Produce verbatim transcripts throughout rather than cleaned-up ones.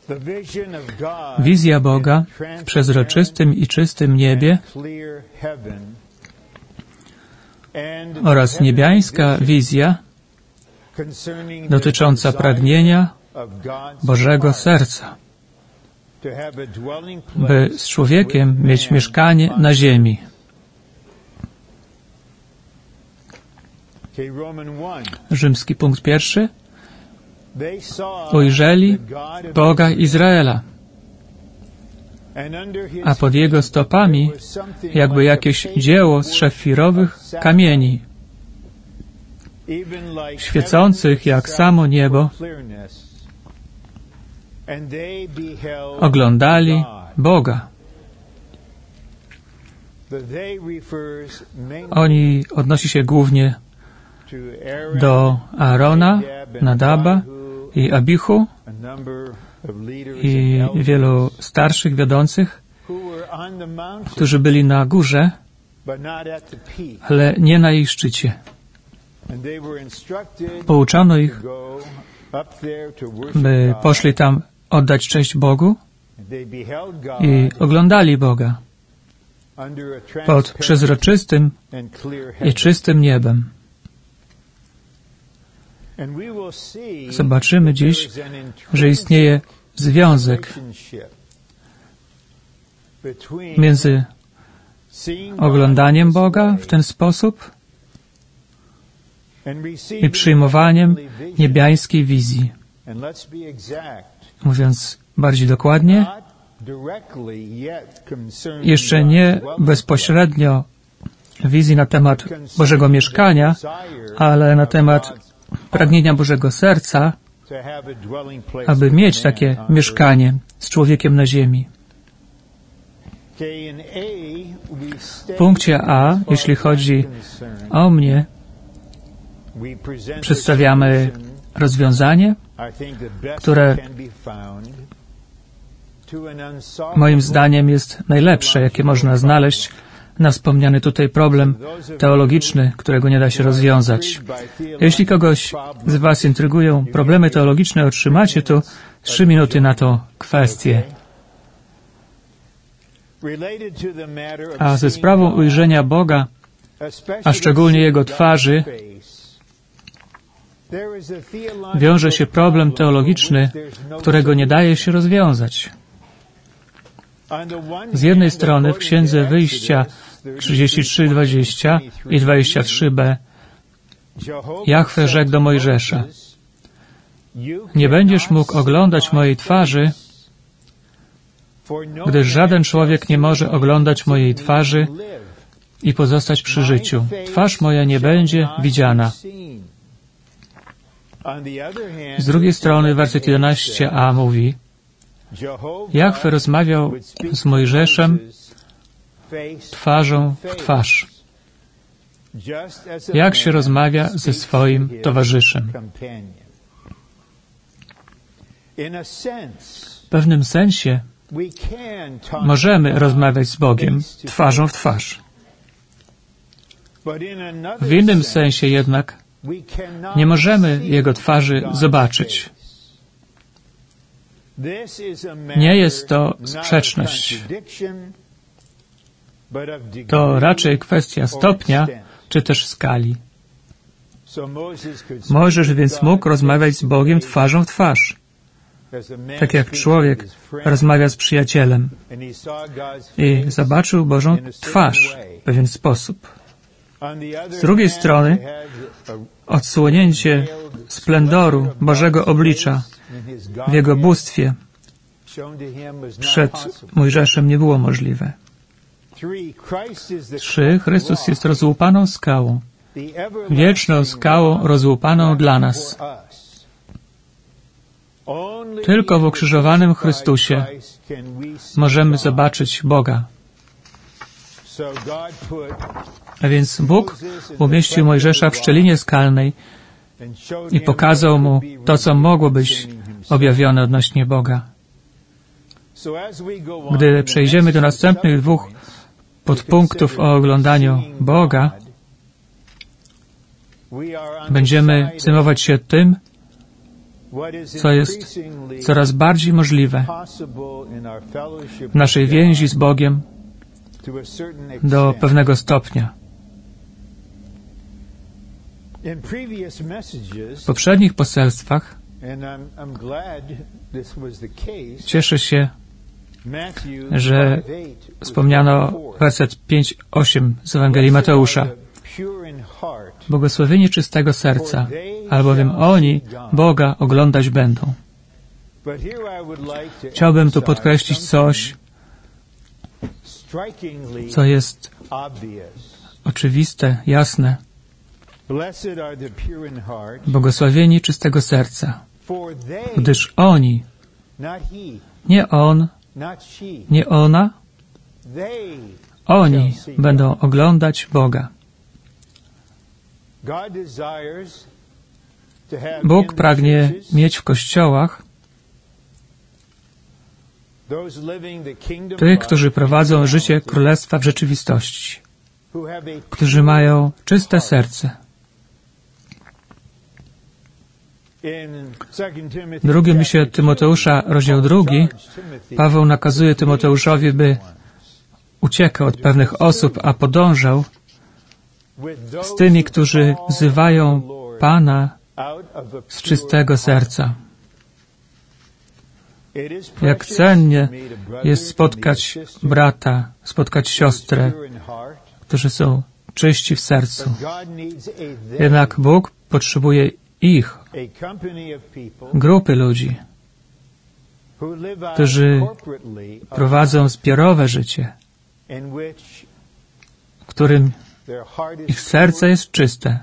Wizja Boga w przezroczystym i czystym niebie oraz niebiańska wizja dotycząca pragnienia Bożego serca, by z człowiekiem mieć mieszkanie na ziemi. Rzymski punkt pierwszy. Ujrzeli Boga Izraela, a pod Jego stopami jakby jakieś dzieło z szafirowych kamieni, świecących jak samo niebo. Oglądali Boga. Oni odnosi się głównie do Aarona, Nadaba i Abichu i wielu starszych, wiodących, którzy byli na górze, ale nie na jej szczycie. Pouczano ich, by poszli tam oddać cześć Bogu i oglądali Boga pod przezroczystym i czystym niebem. Zobaczymy dziś, że istnieje związek między oglądaniem Boga w ten sposób i przyjmowaniem niebiańskiej wizji. Mówiąc bardziej dokładnie, jeszcze nie bezpośrednio wizji na temat Bożego mieszkania, ale na temat pragnienia Bożego serca, aby mieć takie mieszkanie z człowiekiem na ziemi. W punkcie A, jeśli chodzi o mnie, przedstawiamy rozwiązanie, które moim zdaniem jest najlepsze, jakie można znaleźć na wspomniany tutaj problem teologiczny, którego nie da się rozwiązać. Jeśli kogoś z Was intrygują problemy teologiczne, otrzymacie tu trzy minuty na tą kwestię. A ze sprawą ujrzenia Boga, a szczególnie Jego twarzy, wiąże się problem teologiczny, którego nie daje się rozwiązać. Z jednej strony w Księdze Wyjścia trzydzieści trzy, dwadzieścia i dwadzieścia trzy b Jahwe rzekł do Mojżesza: nie będziesz mógł oglądać mojej twarzy, gdyż żaden człowiek nie może oglądać mojej twarzy i pozostać przy życiu. Twarz moja nie będzie widziana. Z drugiej strony werset jedenaście a mówi: Jahwe rozmawiał z Mojżeszem twarzą w twarz, jak się rozmawia ze swoim towarzyszem. W pewnym sensie możemy rozmawiać z Bogiem twarzą w twarz. W innym sensie jednak nie możemy Jego twarzy zobaczyć. Nie jest to sprzeczność. To raczej kwestia stopnia, czy też skali. Mojżesz więc mógł rozmawiać z Bogiem twarzą w twarz, tak jak człowiek rozmawia z przyjacielem i zobaczył Bożą twarz w pewien sposób. Z drugiej strony odsłonięcie splendoru Bożego oblicza w Jego bóstwie przed Mojżeszem nie było możliwe. Trzy. Chrystus jest rozłupaną skałą, wieczną skałą rozłupaną dla nas. Tylko w ukrzyżowanym Chrystusie możemy zobaczyć Boga. A więc Bóg umieścił Mojżesza w szczelinie skalnej i pokazał mu to, co mogło być objawione odnośnie Boga. Gdy przejdziemy do następnych dwóch podpunktów o oglądaniu Boga, będziemy zajmować się tym, co jest coraz bardziej możliwe w naszej więzi z Bogiem do pewnego stopnia. W poprzednich poselstwach cieszę się, że wspomniano werset pięć osiem z Ewangelii Mateusza. Błogosławieni czystego serca, albowiem oni Boga oglądać będą. Chciałbym tu podkreślić coś, co jest oczywiste, jasne. Błogosławieni czystego serca, gdyż oni, nie on, nie ona, oni będą oglądać Boga. Bóg pragnie mieć w kościołach tych, którzy prowadzą życie Królestwa w rzeczywistości, którzy mają czyste serce. W drugim liście Tymoteusza, rozdział drugi, Paweł nakazuje Tymoteuszowi, by uciekał od pewnych osób, a podążał z tymi, którzy wzywają Pana z czystego serca. Jak cennie jest spotkać brata, spotkać siostrę, którzy są czyści w sercu. Jednak Bóg potrzebuje ich, grupy ludzi, którzy prowadzą zbiorowe życie, w którym ich serce jest czyste,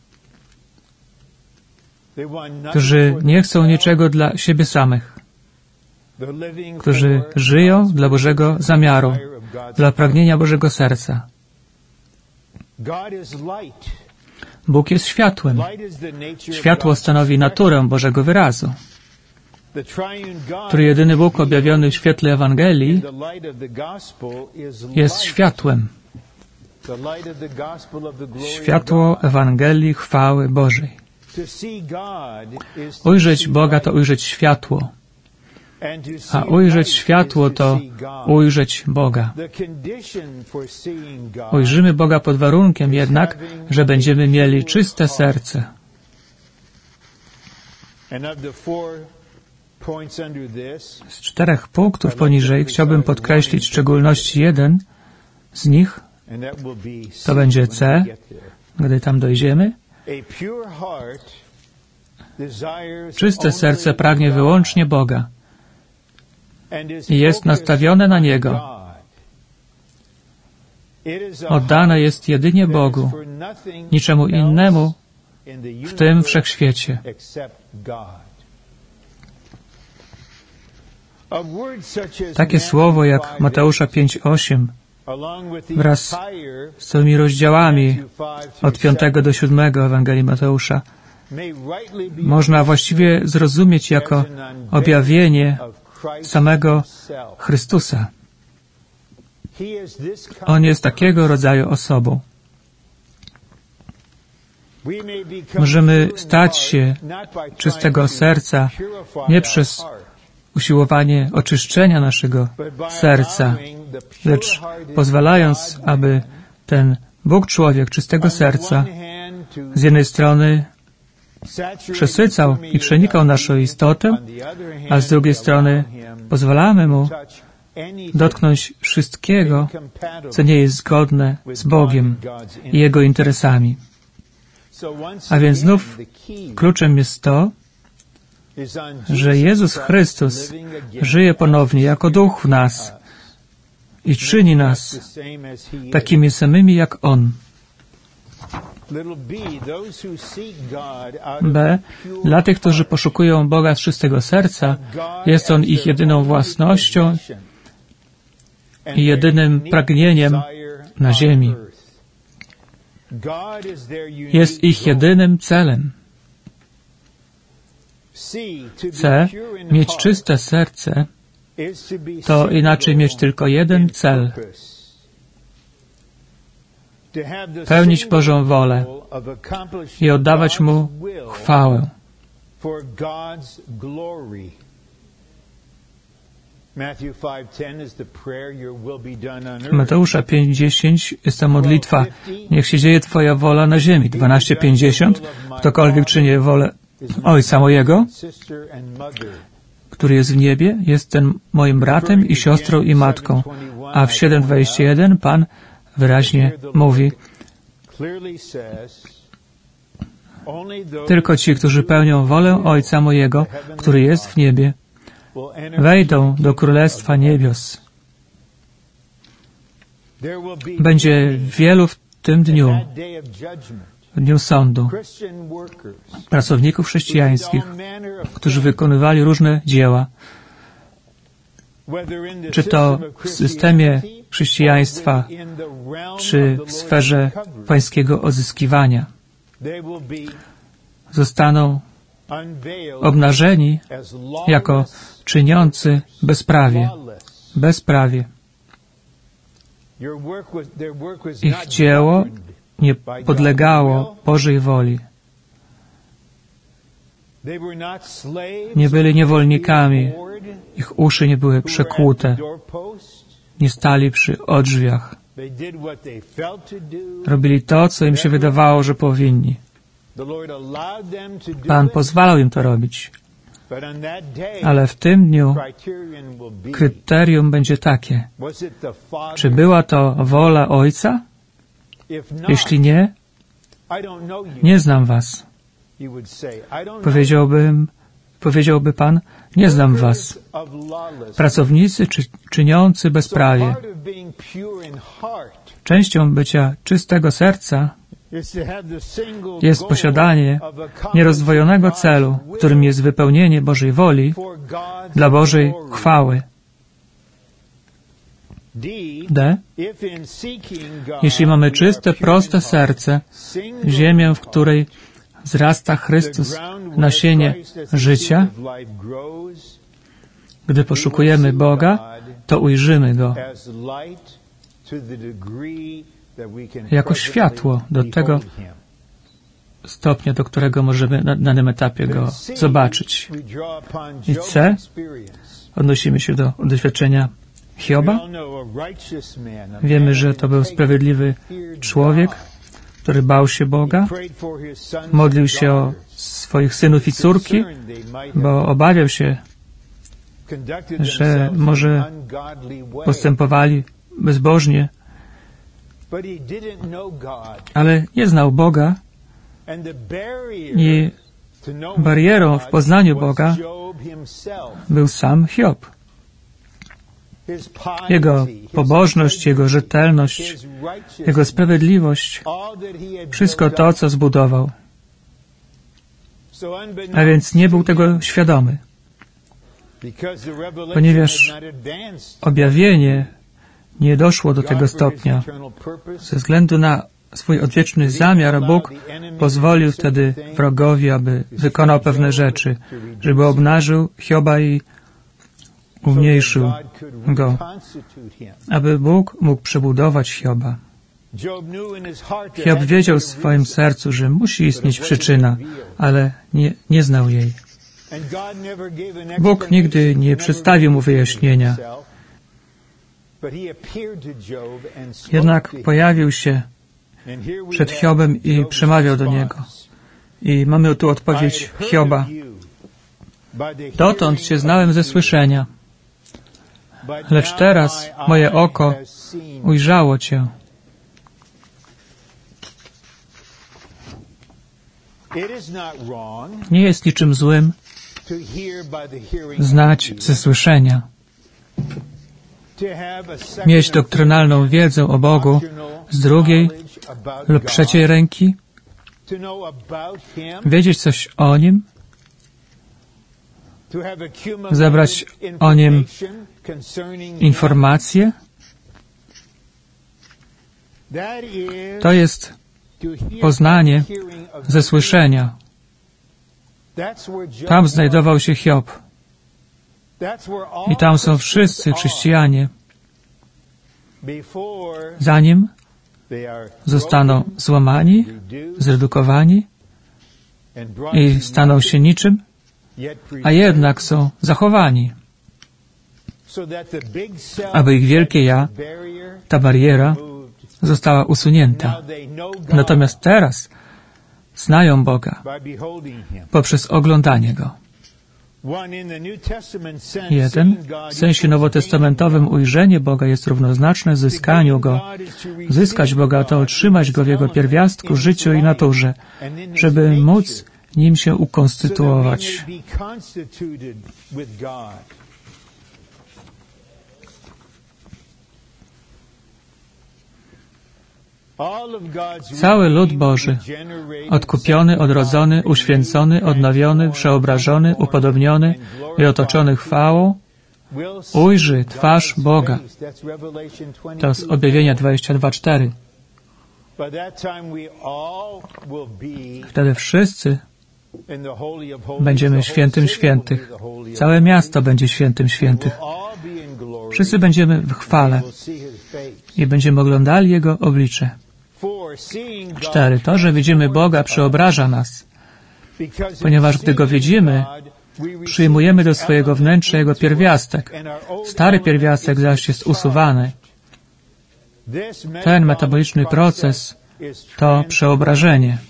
którzy nie chcą niczego dla siebie samych, którzy żyją dla Bożego zamiaru, dla pragnienia Bożego serca. Bóg jest światłem. Światło stanowi naturę Bożego wyrazu. Trójjedyny Bóg objawiony w świetle Ewangelii jest światłem. Światło Ewangelii chwały Bożej. Ujrzeć Boga to ujrzeć światło, a ujrzeć światło to ujrzeć Boga. Ujrzymy Boga pod warunkiem jednak, że będziemy mieli czyste serce. Z czterech punktów poniżej chciałbym podkreślić w szczególności jeden z nich. To będzie C, gdy tam dojdziemy. Czyste serce pragnie wyłącznie Boga i jest nastawione na Niego. Oddane jest jedynie Bogu, niczemu innemu w tym wszechświecie. Takie słowo jak Mateusza pięć osiem wraz z całymi rozdziałami od piątego do siódmego Ewangelii Mateusza można właściwie zrozumieć jako objawienie samego Chrystusa. On jest takiego rodzaju osobą. Możemy stać się czystego serca nie przez usiłowanie oczyszczenia naszego serca, lecz pozwalając, aby ten Bóg człowiek czystego serca z jednej strony przesycał i przenikał naszą istotę, a z drugiej strony pozwalamy Mu dotknąć wszystkiego, co nie jest zgodne z Bogiem i Jego interesami. A więc znów kluczem jest to, że Jezus Chrystus żyje ponownie jako Duch w nas i czyni nas takimi samymi jak On. B. Dla tych, którzy poszukują Boga z czystego serca, jest On ich jedyną własnością i jedynym pragnieniem na ziemi. Jest ich jedynym celem. C. Mieć czyste serce to inaczej mieć tylko jeden cel. Pełnić Bożą wolę i oddawać Mu chwałę. Mateusza pięć dziesięć jest ta modlitwa: niech się dzieje Twoja wola na ziemi. dwanaście pięćdziesiąt ktokolwiek czyni wolę Ojca mojego, który jest w niebie, jest ten moim bratem i siostrą i matką. A w siedem dwadzieścia jeden Pan wyraźnie mówi: tylko ci, którzy pełnią wolę Ojca mojego, który jest w niebie, wejdą do Królestwa Niebios. Będzie wielu w tym dniu, w dniu sądu, pracowników chrześcijańskich, którzy wykonywali różne dzieła, czy to w systemie chrześcijaństwa, czy w sferze pańskiego odzyskiwania. Zostaną obnażeni jako czyniący bezprawie. Bezprawie. Ich dzieło nie podlegało Bożej woli. Nie byli niewolnikami. Ich uszy nie były przekłute. Nie stali przy odrzwiach. Robili to, co im się wydawało, że powinni. Pan pozwalał im to robić. Ale w tym dniu kryterium będzie takie: czy była to wola Ojca? Jeśli nie, nie znam was. Powiedziałbym, powiedziałby Pan, nie znam was. Pracownicy czy, czyniący bezprawie. Częścią bycia czystego serca jest posiadanie nierozdwojonego celu, którym jest wypełnienie Bożej woli dla Bożej chwały. D. Jeśli mamy czyste, proste serce, ziemię, w której wzrasta Chrystus, nasienie życia, gdy poszukujemy Boga, to ujrzymy Go jako światło do tego stopnia, do którego możemy na danym etapie Go zobaczyć. I C. Odnosimy się do doświadczenia Hioba. Wiemy, że to był sprawiedliwy człowiek, który bał się Boga, modlił się o swoich synów i córki, bo obawiał się, że może postępowali bezbożnie, ale nie znał Boga i barierą w poznaniu Boga był sam Hiob. Jego pobożność, jego rzetelność, jego sprawiedliwość, wszystko to, co zbudował. A więc nie był tego świadomy. Ponieważ objawienie nie doszło do tego stopnia. Ze względu na swój odwieczny zamiar, Bóg pozwolił wtedy wrogowi, aby wykonał pewne rzeczy, żeby obnażył Hioba i umniejszył go, aby Bóg mógł przebudować Hioba. Hiob wiedział w swoim sercu, że musi istnieć przyczyna, ale nie, nie znał jej. Bóg nigdy nie przedstawił mu wyjaśnienia. Jednak pojawił się przed Hiobem i przemawiał do niego. I mamy tu odpowiedź Hioba. Dotąd Cię znałem ze słyszenia, lecz teraz moje oko ujrzało Cię. Nie jest niczym złym znać ze słyszenia, mieć doktrynalną wiedzę o Bogu z drugiej lub trzeciej ręki, wiedzieć coś o Nim, zebrać o Nim informacje. To jest poznanie ze słyszenia. Tam znajdował się Hiob. I tam są wszyscy chrześcijanie, zanim zostaną złamani, zredukowani i staną się niczym, a jednak są zachowani, aby ich wielkie ja, ta bariera, została usunięta. Natomiast teraz znają Boga poprzez oglądanie Go. Jeden, w sensie nowotestamentowym ujrzenie Boga jest równoznaczne zyskaniu Go. Zyskać Boga to otrzymać Go w Jego pierwiastku, życiu i naturze, żeby móc Nim się ukonstytuować. Cały lud Boży, odkupiony, odrodzony, uświęcony, odnowiony, przeobrażony, upodobniony i otoczony chwałą, ujrzy twarz Boga. To z Objawienia dwadzieścia dwa cztery. Wtedy wszyscy będziemy świętym świętych. Całe miasto będzie świętym świętych. Wszyscy będziemy w chwale i będziemy oglądali Jego oblicze. Cztery. To, że widzimy Boga, przeobraża nas, ponieważ gdy Go widzimy, przyjmujemy do swojego wnętrza Jego pierwiastek. Stary pierwiastek zaś jest usuwany. Ten metaboliczny proces to przeobrażenie.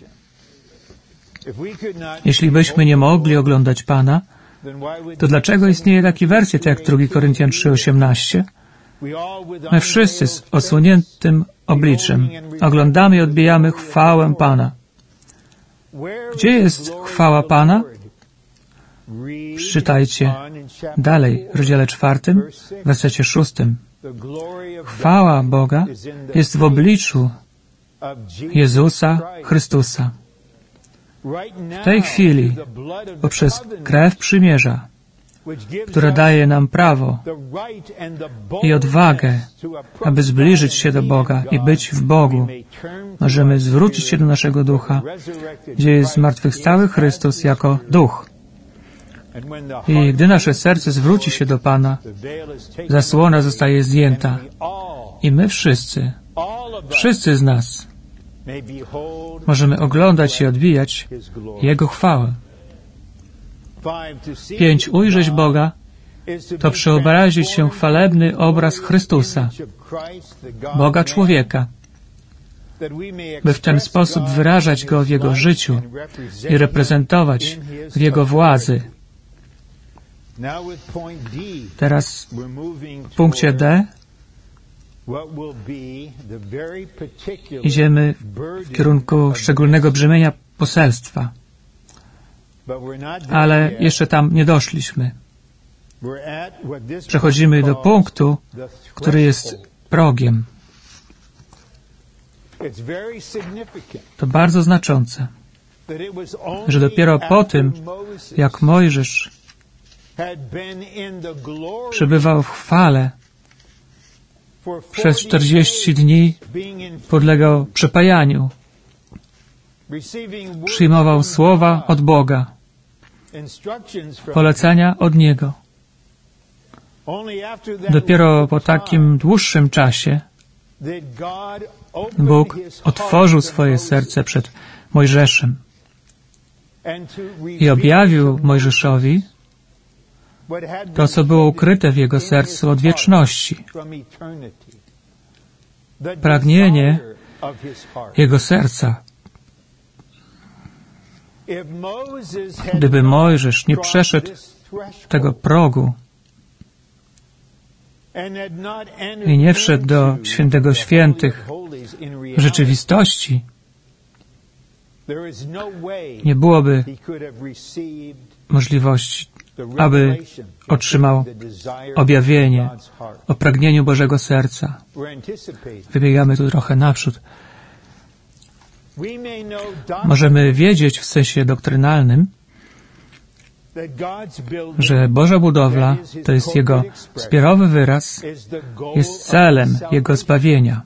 Jeśli byśmy nie mogli oglądać Pana, to dlaczego istnieje taki werset jak drugi Koryntian trzy osiemnaście? My wszyscy z osłoniętym obliczem oglądamy i odbijamy chwałę Pana. Gdzie jest chwała Pana? Przeczytajcie dalej, w rozdziale czwartym, w wersecie szóstym. Chwała Boga jest w obliczu Jezusa Chrystusa. W tej chwili, poprzez krew przymierza, która daje nam prawo i odwagę, aby zbliżyć się do Boga i być w Bogu, możemy zwrócić się do naszego ducha, gdzie jest zmartwychwstały Chrystus jako duch. I gdy nasze serce zwróci się do Pana, zasłona zostaje zdjęta i my wszyscy, wszyscy z nas możemy oglądać i odbijać Jego chwałę. Pięć. Ujrzeć Boga to przeobrazić się w chwalebny obraz Chrystusa, Boga człowieka, by w ten sposób wyrażać Go w Jego życiu i reprezentować w Jego władzy. Teraz w punkcie D idziemy w kierunku szczególnego brzemienia poselstwa. Ale jeszcze tam nie doszliśmy. Przechodzimy do punktu, który jest progiem. To bardzo znaczące, że dopiero po tym, jak Mojżesz przebywał w chwale, przez czterdzieści dni podlegał przepajaniu, przyjmował słowa od Boga, polecenia od Niego. Dopiero po takim dłuższym czasie Bóg otworzył swoje serce przed Mojżeszem i objawił Mojżeszowi to, co było ukryte w jego sercu od wieczności. Pragnienie jego serca. Gdyby Mojżesz nie przeszedł tego progu i nie wszedł do Świętego Świętych w rzeczywistości, nie byłoby możliwości, aby otrzymał objawienie o pragnieniu Bożego serca. Wybiegamy tu trochę naprzód. Możemy wiedzieć w sensie doktrynalnym, że Boża budowla, to jest Jego zbiorowy wyraz, jest celem Jego zbawienia.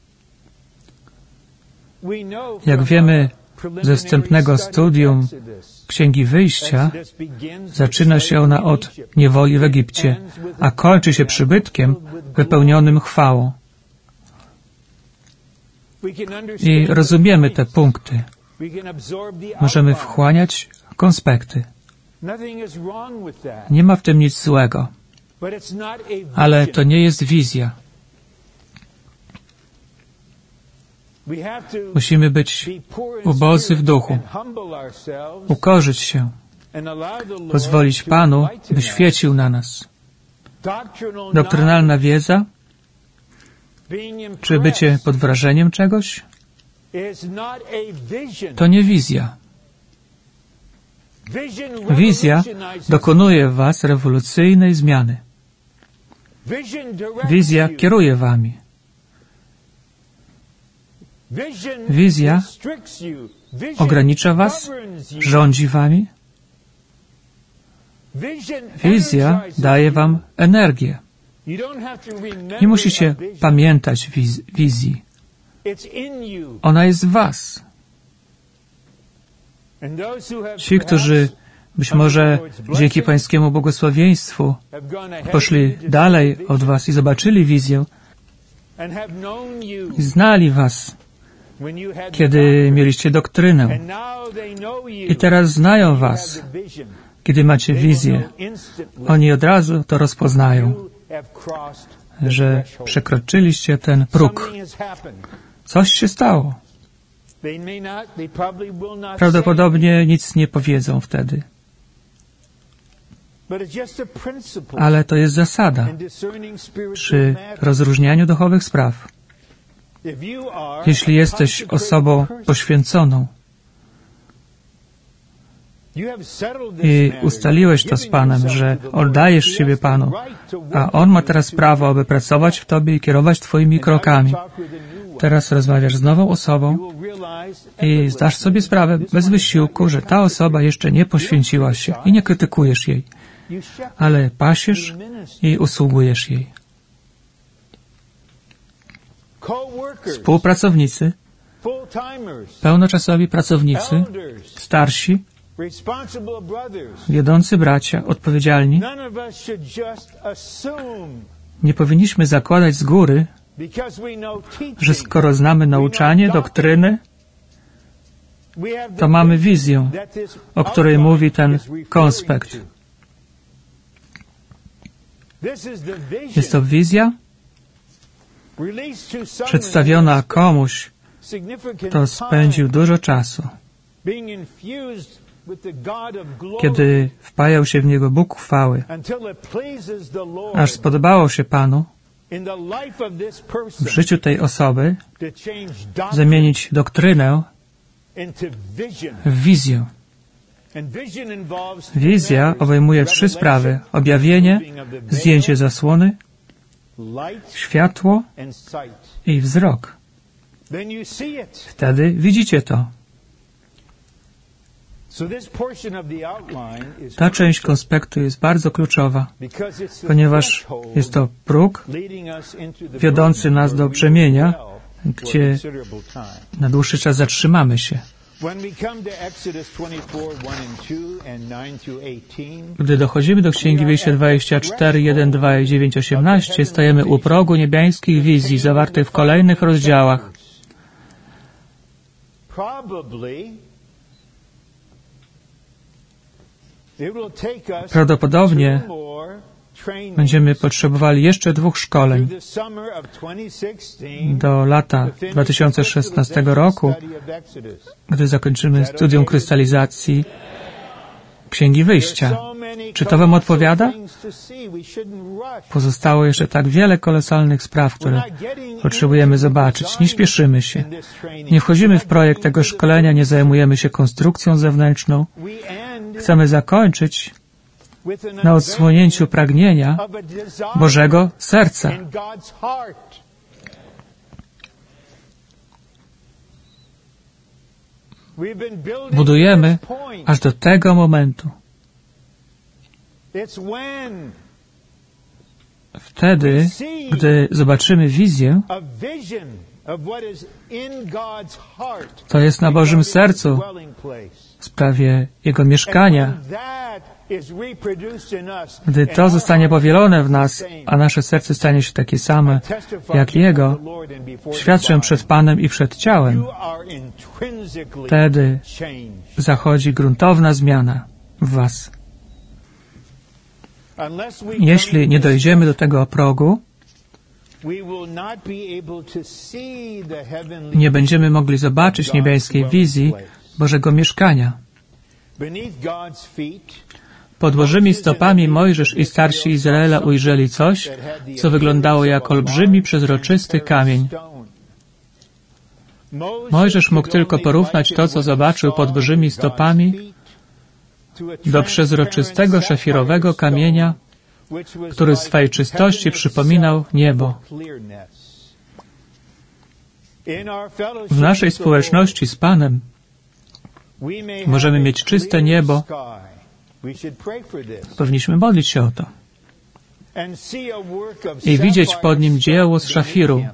Jak wiemy ze wstępnego studium Księgi Wyjścia, zaczyna się ona od niewoli w Egipcie, a kończy się przybytkiem wypełnionym chwałą. I rozumiemy te punkty. Możemy wchłaniać konspekty. Nie ma w tym nic złego. Ale to nie jest wizja. Musimy być ubodzy w duchu, ukorzyć się, pozwolić Panu, by świecił na nas. Doktrynalna wiedza, czy bycie pod wrażeniem czegoś, to nie wizja. Wizja dokonuje w was rewolucyjnej zmiany. Wizja kieruje wami. Wizja ogranicza was, rządzi wami. Wizja daje wam energię. Nie musicie pamiętać wiz- wizji. Ona jest w was. Ci, którzy być może dzięki Pańskiemu błogosławieństwu poszli dalej od was i zobaczyli wizję i znali was, kiedy mieliście doktrynę. I teraz znają was, kiedy macie wizję. Oni od razu to rozpoznają, że przekroczyliście ten próg. Coś się stało. Prawdopodobnie nic nie powiedzą wtedy. Ale to jest zasada przy rozróżnianiu duchowych spraw. Jeśli jesteś osobą poświęconą i ustaliłeś to z Panem, że oddajesz siebie Panu, a On ma teraz prawo, aby pracować w Tobie i kierować Twoimi krokami. Teraz rozmawiasz z nową osobą i zdasz sobie sprawę bez wysiłku, że ta osoba jeszcze nie poświęciła się i nie krytykujesz jej, ale pasiesz i usługujesz jej. Współpracownicy, pełnoczasowi pracownicy, starsi, wiodący bracia, odpowiedzialni, nie powinniśmy zakładać z góry, że skoro znamy nauczanie, doktryny, to mamy wizję, o której mówi ten konspekt. Jest to wizja przedstawiona komuś, kto spędził dużo czasu, kiedy wpajał się w niego Bóg chwały, aż spodobało się Panu w życiu tej osoby zamienić doktrynę w wizję. Wizja obejmuje trzy sprawy: objawienie, zdjęcie zasłony, światło i wzrok. Wtedy widzicie to. Ta część konspektu jest bardzo kluczowa, ponieważ jest to próg wiodący nas do brzemienia, gdzie na dłuższy czas zatrzymamy się. Gdy dochodzimy do Księgi Wyjścia dwadzieścia cztery, jeden, dwa i dziewięć, osiemnaście, stajemy u progu niebiańskich wizji zawartych w kolejnych rozdziałach. Prawdopodobnie będziemy potrzebowali jeszcze dwóch szkoleń do lata dwa tysiące szesnastego roku, gdy zakończymy studium krystalizacji Księgi Wyjścia. Czy to Wam odpowiada? Pozostało jeszcze tak wiele kolosalnych spraw, które potrzebujemy zobaczyć. Nie śpieszymy się. Nie wchodzimy w projekt tego szkolenia, nie zajmujemy się konstrukcją zewnętrzną. Chcemy zakończyć na odsłonięciu pragnienia Bożego serca. Budujemy aż do tego momentu. Wtedy, gdy zobaczymy wizję, to jest na Bożym sercu w sprawie Jego mieszkania. Gdy to zostanie powielone w nas, a nasze serce stanie się takie same jak Jego, świadczę przed Panem i przed ciałem. Wtedy zachodzi gruntowna zmiana w was. Jeśli nie dojdziemy do tego progu, nie będziemy mogli zobaczyć niebiańskiej wizji Bożego mieszkania. Pod Bożymi stopami Mojżesz i starsi Izraela ujrzeli coś, co wyglądało jak olbrzymi, przezroczysty kamień. Mojżesz mógł tylko porównać to, co zobaczył pod Bożymi stopami, do przezroczystego, szafirowego kamienia, który w swej czystości przypominał niebo. W naszej społeczności z Panem możemy mieć czyste niebo. Powinniśmy modlić się o to. I widzieć pod nim dzieło z szafiru.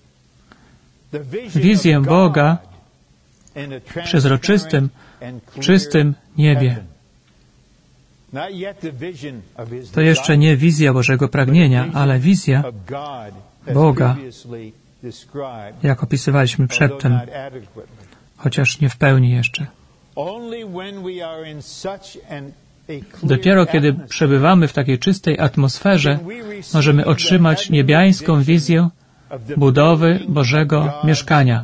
Wizję Boga w przezroczystym, czystym niebie. To jeszcze nie wizja Bożego pragnienia, ale wizja Boga, jak opisywaliśmy przedtem, chociaż nie w pełni jeszcze. Dopiero kiedy przebywamy w takiej czystej atmosferze, możemy otrzymać niebiańską wizję budowy Bożego mieszkania.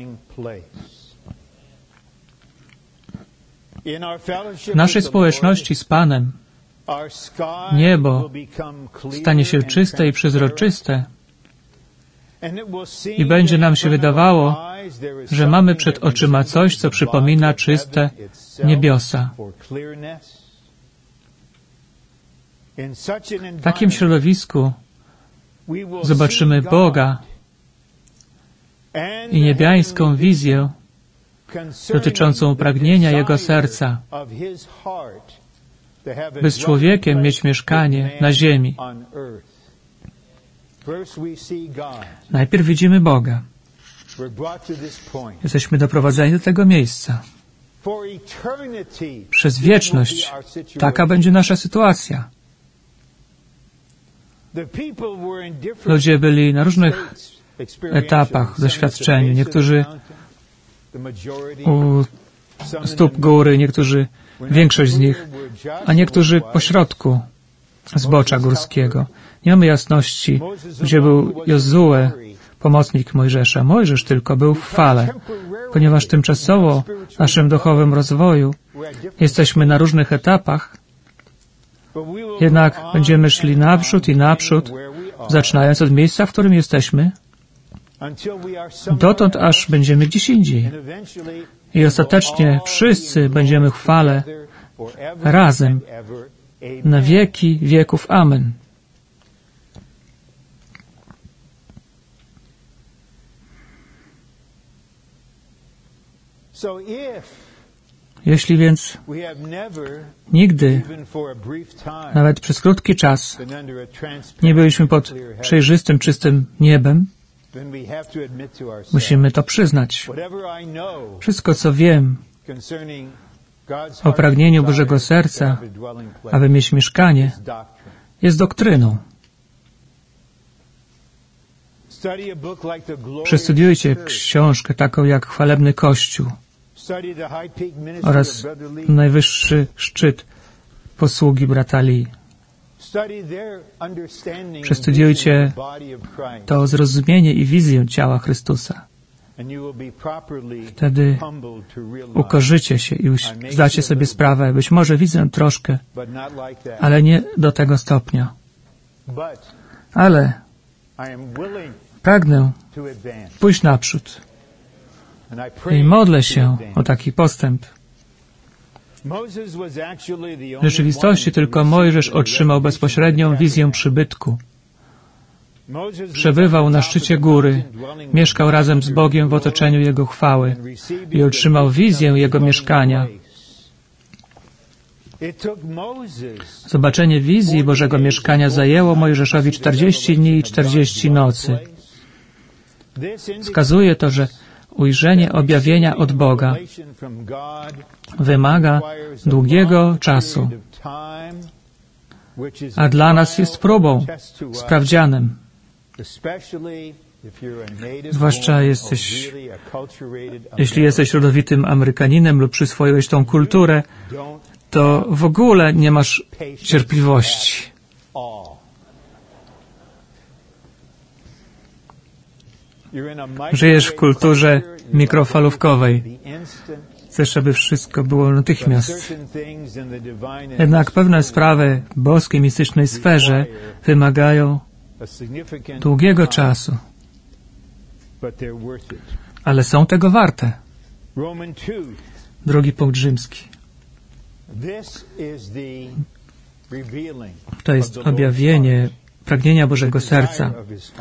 W naszej społeczności z Panem niebo stanie się czyste i przezroczyste i będzie nam się wydawało, że mamy przed oczyma coś, co przypomina czyste niebiosa. W takim środowisku zobaczymy Boga i niebiańską wizję dotyczącą pragnienia Jego serca, by z człowiekiem mieć mieszkanie na ziemi. Najpierw widzimy Boga. Jesteśmy doprowadzeni do tego miejsca. Przez wieczność taka będzie nasza sytuacja. Ludzie byli na różnych etapach w doświadczeniu. Niektórzy u stóp góry, niektórzy, większość z nich, a niektórzy pośrodku zbocza górskiego. Nie mamy jasności, gdzie był Jozue, pomocnik Mojżesza. Mojżesz tylko był w chwale, ponieważ tymczasowo w naszym duchowym rozwoju jesteśmy na różnych etapach, jednak będziemy szli naprzód i naprzód, zaczynając od miejsca, w którym jesteśmy, dotąd, aż będziemy gdzieś indziej. I ostatecznie wszyscy będziemy w chwale razem na wieki wieków. Amen. Jeśli więc nigdy, nawet przez krótki czas, nie byliśmy pod przejrzystym, czystym niebem, musimy to przyznać. Wszystko, co wiem o pragnieniu Bożego serca, aby mieć mieszkanie, jest doktryną. Przestudiujcie książkę taką jak Chwalebny Kościół oraz Najwyższy Szczyt Posługi brata Lee. Przestudiujcie to zrozumienie i wizję ciała Chrystusa. Wtedy ukorzycie się i zdacie sobie sprawę, być może widzę troszkę, ale nie do tego stopnia. Ale pragnę pójść naprzód i modlę się o taki postęp. W rzeczywistości tylko Mojżesz otrzymał bezpośrednią wizję przybytku. Przebywał na szczycie góry, mieszkał razem z Bogiem w otoczeniu Jego chwały i otrzymał wizję Jego mieszkania. Zobaczenie wizji Bożego mieszkania zajęło Mojżeszowi czterdzieści dni i czterdzieści nocy. Wskazuje to, że ujrzenie objawienia od Boga wymaga długiego czasu, a dla nas jest próbą, sprawdzianem. Zwłaszcza jesteś, jeśli jesteś rodowitym Amerykaninem lub przyswoiłeś tą kulturę, to w ogóle nie masz cierpliwości. Żyjesz w kulturze mikrofalówkowej. Chcesz, aby wszystko było natychmiast. Jednak pewne sprawy w boskiej, mistycznej sferze wymagają długiego czasu. Ale są tego warte. Drugi punkt rzymski. To jest objawienie pragnienia Bożego serca.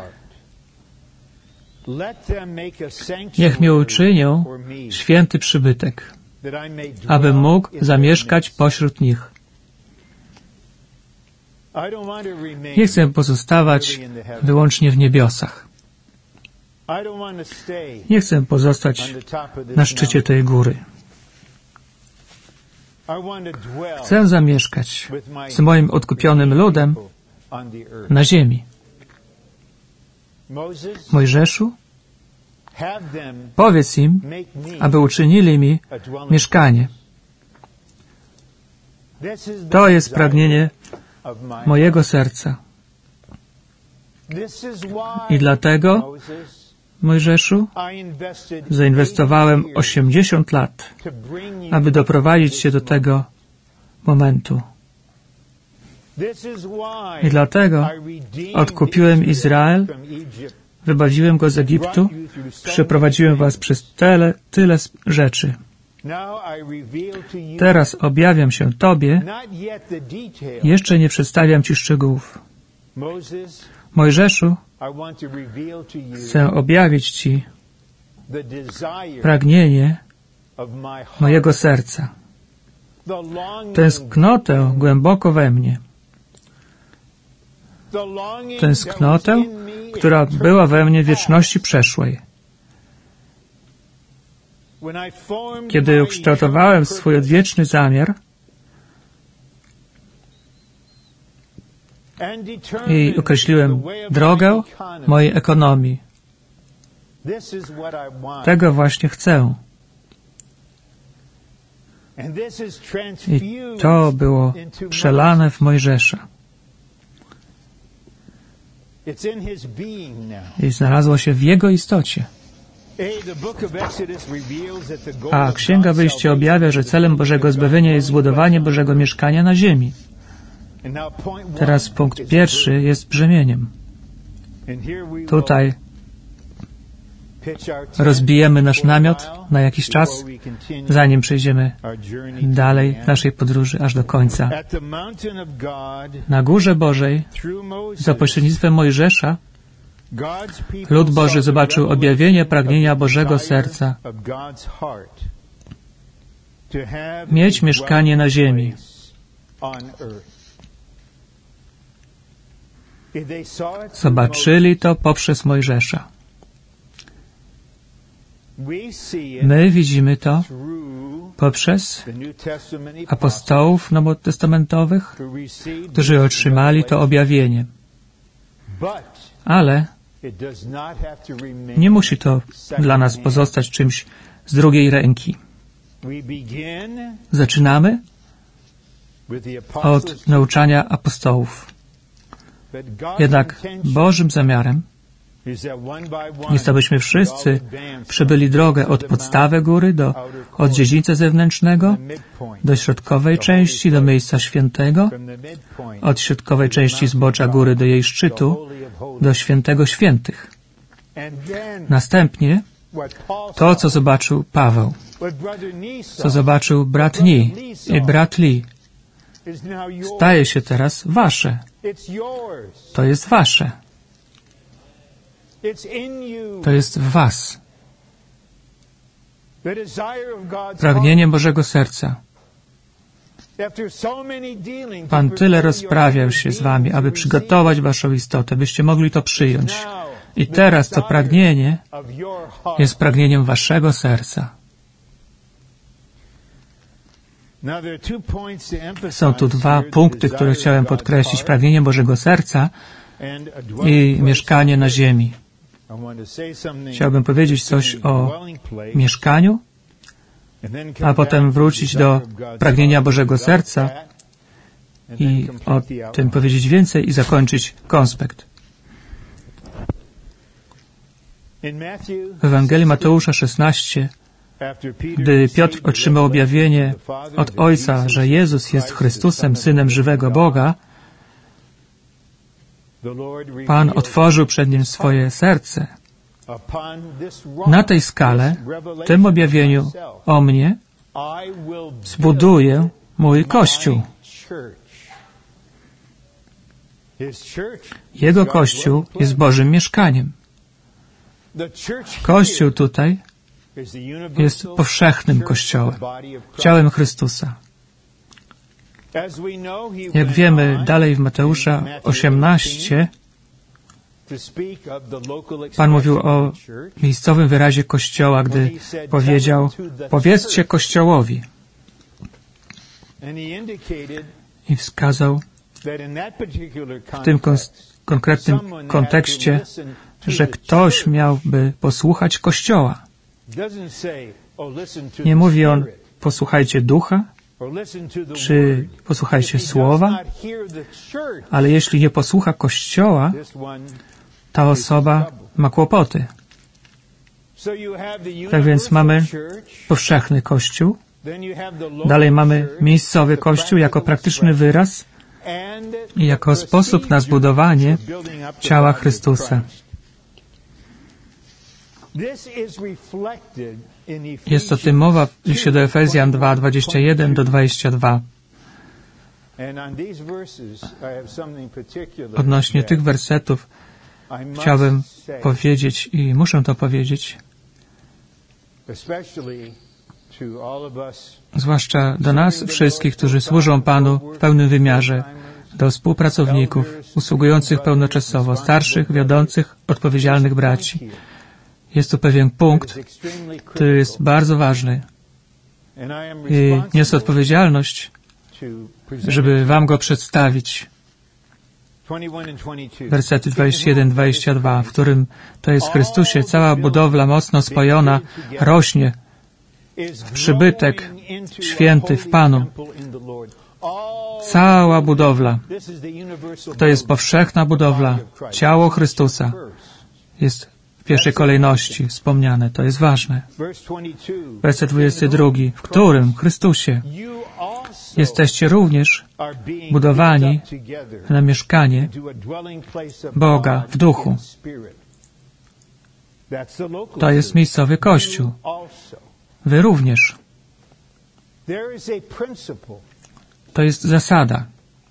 Niech mnie uczynią święty przybytek, abym mógł zamieszkać pośród nich. Nie chcę pozostawać wyłącznie w niebiosach. Nie chcę pozostać na szczycie tej góry. Chcę zamieszkać z moim odkupionym ludem na ziemi. Mojżeszu, powiedz im, aby uczynili mi mieszkanie. To jest pragnienie mojego serca. I dlatego, Mojżeszu, zainwestowałem osiemdziesiąt lat, aby doprowadzić się do tego momentu. I dlatego odkupiłem Izrael, wybawiłem go z Egiptu, przeprowadziłem was przez tyle, tyle rzeczy. Teraz objawiam się Tobie, jeszcze nie przedstawiam Ci szczegółów. Mojżeszu, chcę objawić Ci pragnienie mojego serca, tęsknotę głęboko we mnie, tęsknotę, która była we mnie w wieczności przeszłej. Kiedy ukształtowałem swój odwieczny zamiar i określiłem drogę mojej ekonomii, tego właśnie chcę. I to było przelane w Mojżesza. I znalazło się w jego istocie. A Księga Wyjścia objawia, że celem Bożego zbawienia jest zbudowanie Bożego mieszkania na ziemi. Teraz punkt pierwszy jest brzemieniem. Tutaj rozbijemy nasz namiot na jakiś czas, zanim przejdziemy dalej w naszej podróży aż do końca. Na Górze Bożej, za pośrednictwem Mojżesza, lud Boży zobaczył objawienie pragnienia Bożego serca. Mieć mieszkanie na ziemi. Zobaczyli to poprzez Mojżesza. My widzimy to poprzez apostołów nowotestamentowych, którzy otrzymali to objawienie. Ale nie musi to dla nas pozostać czymś z drugiej ręki. Zaczynamy od nauczania apostołów. Jednak Bożym zamiarem jest, abyśmy wszyscy przebyli drogę od podstawy góry do od dziedzińca zewnętrznego, do środkowej części, do miejsca świętego, od środkowej części zbocza góry do jej szczytu, do świętego świętych. Następnie to, co zobaczył Paweł, co zobaczył brat Ni i brat Lee, staje się teraz wasze. To jest wasze. To jest w was. Pragnienie Bożego serca. Pan tyle rozprawiał się z wami, aby przygotować waszą istotę, byście mogli to przyjąć. I teraz to pragnienie jest pragnieniem waszego serca. Są tu dwa punkty, które chciałem podkreślić. Pragnienie Bożego serca i mieszkanie na ziemi. Chciałbym powiedzieć coś o mieszkaniu, a potem wrócić do pragnienia Bożego serca i o tym powiedzieć więcej i zakończyć konspekt. W Ewangelii Mateusza szesnaście, gdy Piotr otrzymał objawienie od Ojca, że Jezus jest Chrystusem, Synem żywego Boga, Pan otworzył przed nim swoje serce. Na tej skale, w tym objawieniu o mnie, zbuduję mój Kościół. Jego Kościół jest Bożym mieszkaniem. Kościół tutaj jest powszechnym Kościołem, ciałem Chrystusa. Jak wiemy, dalej w Mateusza osiemnaście Pan mówił o miejscowym wyrazie Kościoła, gdy powiedział: powiedzcie Kościołowi. I wskazał w tym kon- konkretnym kontekście, że ktoś miałby posłuchać Kościoła. Nie mówi on: posłuchajcie Ducha, czy posłuchajcie Słowa, ale jeśli nie posłucha Kościoła, ta osoba ma kłopoty. Tak więc mamy powszechny Kościół, dalej mamy miejscowy Kościół jako praktyczny wyraz i jako sposób na zbudowanie ciała Chrystusa. Jest o tym mowa w liście do Efezjan dwa, dwadzieścia jeden do dwudziestego drugiego. Odnośnie tych wersetów chciałbym powiedzieć i muszę to powiedzieć, zwłaszcza do nas wszystkich, którzy służą Panu w pełnym wymiarze, do współpracowników, usługujących pełnoczasowo, starszych, wiodących, odpowiedzialnych braci. Jest tu pewien punkt, który jest bardzo ważny i niosę odpowiedzialność, żeby Wam go przedstawić. Wersety dwadzieścia jeden do dwudziestego drugiego, w którym to jest w Chrystusie cała budowla mocno spojona rośnie w przybytek święty w Panu. Cała budowla. To jest powszechna budowla. Ciało Chrystusa jest w pierwszej kolejności wspomniane. To jest ważne. Werset dwudziesty drugi, w którym, Chrystusie, jesteście również budowani na mieszkanie Boga w duchu. To jest miejscowy Kościół. Wy również. To jest zasada.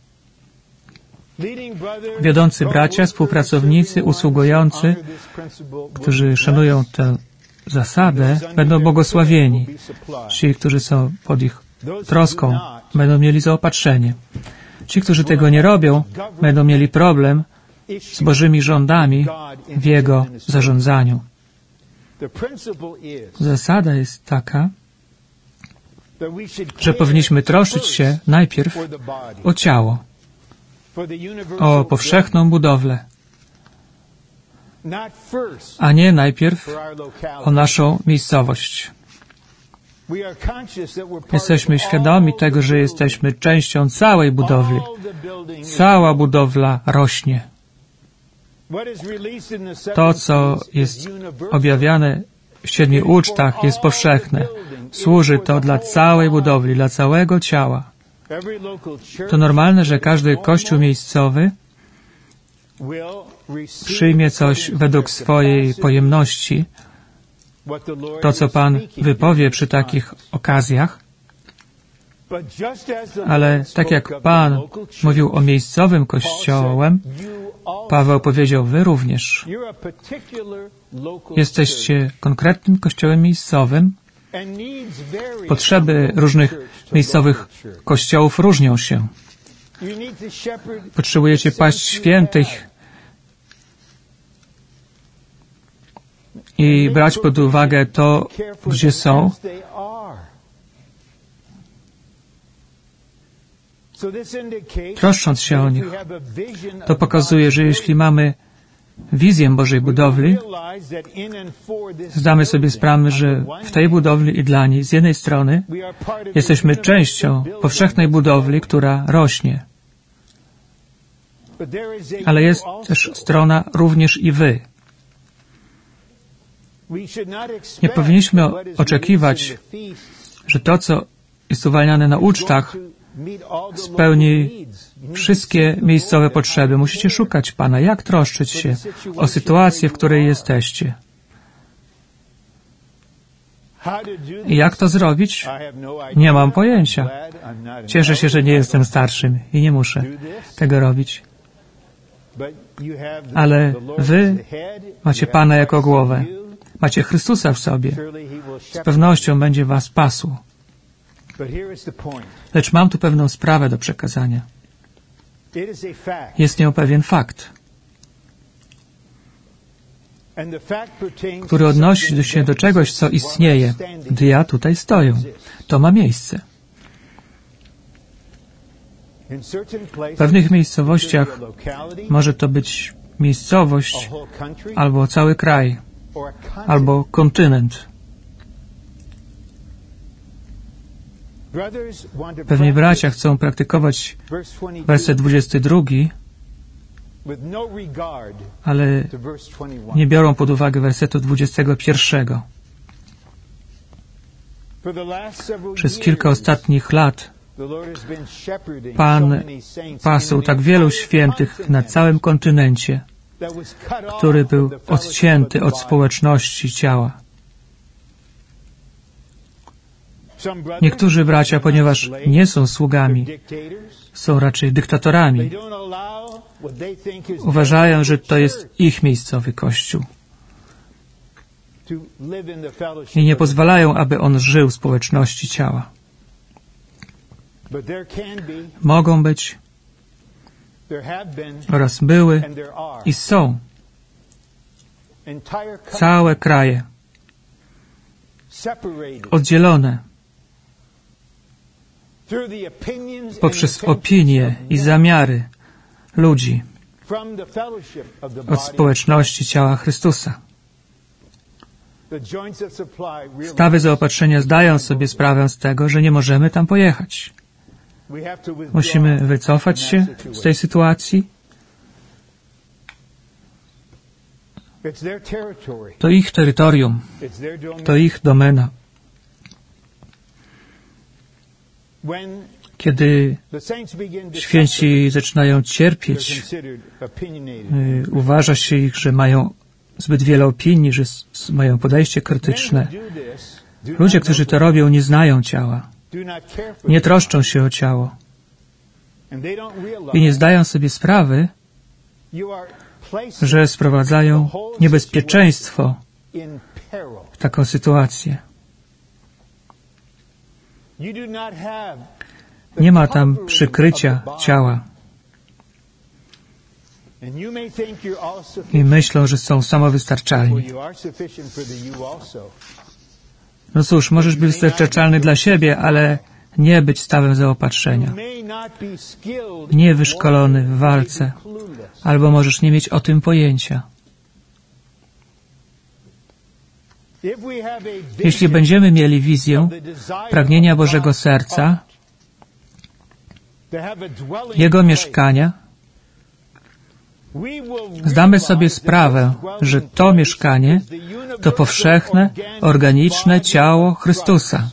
Wiodący bracia, współpracownicy, usługujący, którzy szanują tę zasadę, będą błogosławieni. Ci, którzy są pod ich troską, będą mieli zaopatrzenie. Ci, którzy tego nie robią, będą mieli problem z Bożymi rządami w Jego zarządzaniu. Zasada jest taka, że powinniśmy troszczyć się najpierw o ciało, o powszechną budowlę, a nie najpierw o naszą miejscowość. Jesteśmy świadomi tego, że jesteśmy częścią całej budowli. Cała budowla rośnie. To, co jest objawiane w siedmiu ucztach, jest powszechne. Służy to dla całej budowli, dla całego ciała. To normalne, że każdy kościół miejscowy przyjmie coś według swojej pojemności, to, co Pan wypowie przy takich okazjach, ale tak jak Pan mówił o miejscowym kościołem, Paweł powiedział: wy również jesteście konkretnym kościołem miejscowym. Potrzeby różnych miejscowych kościołów różnią się. Potrzebujecie paść świętych i brać pod uwagę to, gdzie są. Troszcząc się o nich, to pokazuje, że jeśli mamy wizję Bożej budowli, zdamy sobie sprawę, że w tej budowli i dla niej z jednej strony jesteśmy częścią powszechnej budowli, która rośnie. Ale jest też strona również i wy. Nie powinniśmy oczekiwać, że to, co jest uwalniane na ucztach, spełni wszystkie miejscowe potrzeby. Musicie szukać Pana, jak troszczyć się o sytuację, w której jesteście. I jak to zrobić? Nie mam pojęcia. Cieszę się, że nie jestem starszym i nie muszę tego robić. Ale wy macie Pana jako głowę. Macie Chrystusa w sobie. Z pewnością będzie was pasł. Lecz mam tu pewną sprawę do przekazania. Jest nią pewien fakt, który odnosi się do czegoś, co istnieje, gdy ja tutaj stoję. To ma miejsce. W pewnych miejscowościach może to być miejscowość, albo cały kraj, albo kontynent. Pewni bracia chcą praktykować werset dwudziesty drugi, ale nie biorą pod uwagę wersetu dwudziestego pierwszego. Przez kilka ostatnich lat Pan pasł tak wielu świętych na całym kontynencie, który był odcięty od społeczności ciała. Niektórzy bracia, ponieważ nie są sługami, są raczej dyktatorami. Uważają, że to jest ich miejscowy kościół. I nie pozwalają, aby on żył w społeczności ciała. Mogą być oraz były i są całe kraje oddzielone poprzez opinie i zamiary ludzi od społeczności ciała Chrystusa. Stawy zaopatrzenia zdają sobie sprawę z tego, że nie możemy tam pojechać. Musimy wycofać się z tej sytuacji. To ich terytorium, to ich domena. Kiedy święci zaczynają cierpieć, uważa się ich, że mają zbyt wiele opinii, że mają podejście krytyczne. Ludzie, którzy to robią, nie znają ciała. Nie troszczą się o ciało. I nie zdają sobie sprawy, że sprowadzają niebezpieczeństwo w taką sytuację. Nie ma tam przykrycia ciała. I myślą, że są samowystarczalni. No cóż, możesz być wystarczalny dla siebie, ale nie być stawem zaopatrzenia. Nie wyszkolony w walce, albo możesz nie mieć o tym pojęcia. Jeśli będziemy mieli wizję pragnienia Bożego serca, Jego mieszkania, zdamy sobie sprawę, że to mieszkanie to powszechne, organiczne ciało Chrystusa.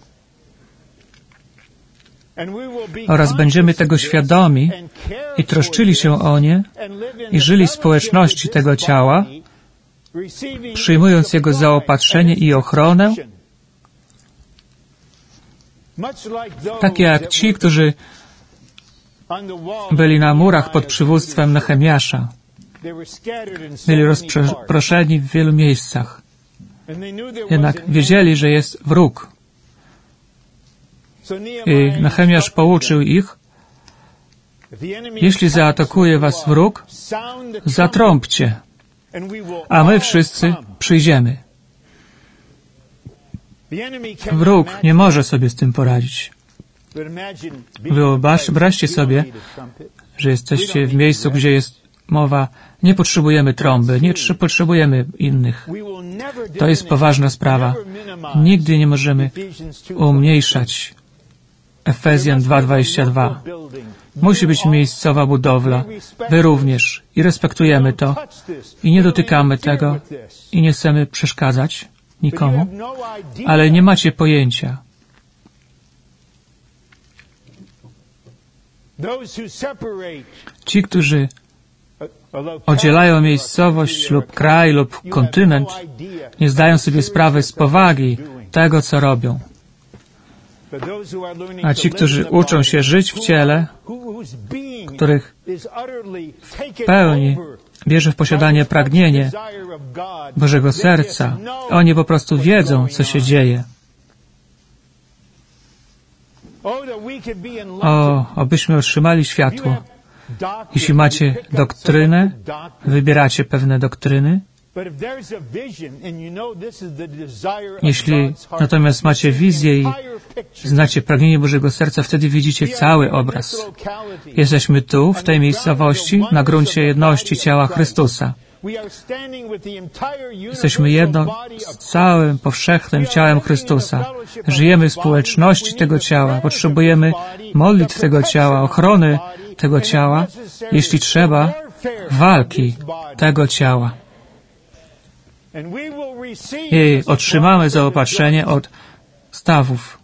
Oraz będziemy tego świadomi i troszczyli się o nie i żyli w społeczności tego ciała, przyjmując Jego zaopatrzenie i ochronę, takie jak ci, którzy byli na murach pod przywództwem Nehemiasza. Byli rozproszeni w wielu miejscach. Jednak wiedzieli, że jest wróg. I Nehemiasz pouczył ich, jeśli zaatakuje was wróg, zatrąbcie, a my wszyscy przyjdziemy. Wróg nie może sobie z tym poradzić. Wyobraźcie sobie, że jesteście w miejscu, gdzie jest mowa, nie potrzebujemy trąby, nie potrzebujemy innych. To jest poważna sprawa. Nigdy nie możemy umniejszać Efezjan dwa dwadzieścia dwa. Musi być miejscowa budowla. Wy również. I respektujemy to. I nie dotykamy tego. I nie chcemy przeszkadzać nikomu. Ale nie macie pojęcia. Ci, którzy oddzielają miejscowość lub kraj lub kontynent, nie zdają sobie sprawy z powagi tego, co robią. A ci, którzy uczą się żyć w ciele, których w pełni bierze w posiadanie pragnienie Bożego serca, oni po prostu wiedzą, co się dzieje. O, abyśmy otrzymali światło. Jeśli macie doktrynę, wybieracie pewne doktryny. Jeśli natomiast macie wizję i znacie pragnienie Bożego serca, wtedy widzicie cały obraz. Jesteśmy tu, w tej miejscowości, na gruncie jedności ciała Chrystusa. Jesteśmy jedno z całym powszechnym ciałem Chrystusa. Żyjemy w społeczności tego ciała. Potrzebujemy modlitw tego ciała, ochrony tego ciała, jeśli trzeba, walki tego ciała. I otrzymamy zaopatrzenie od stawów.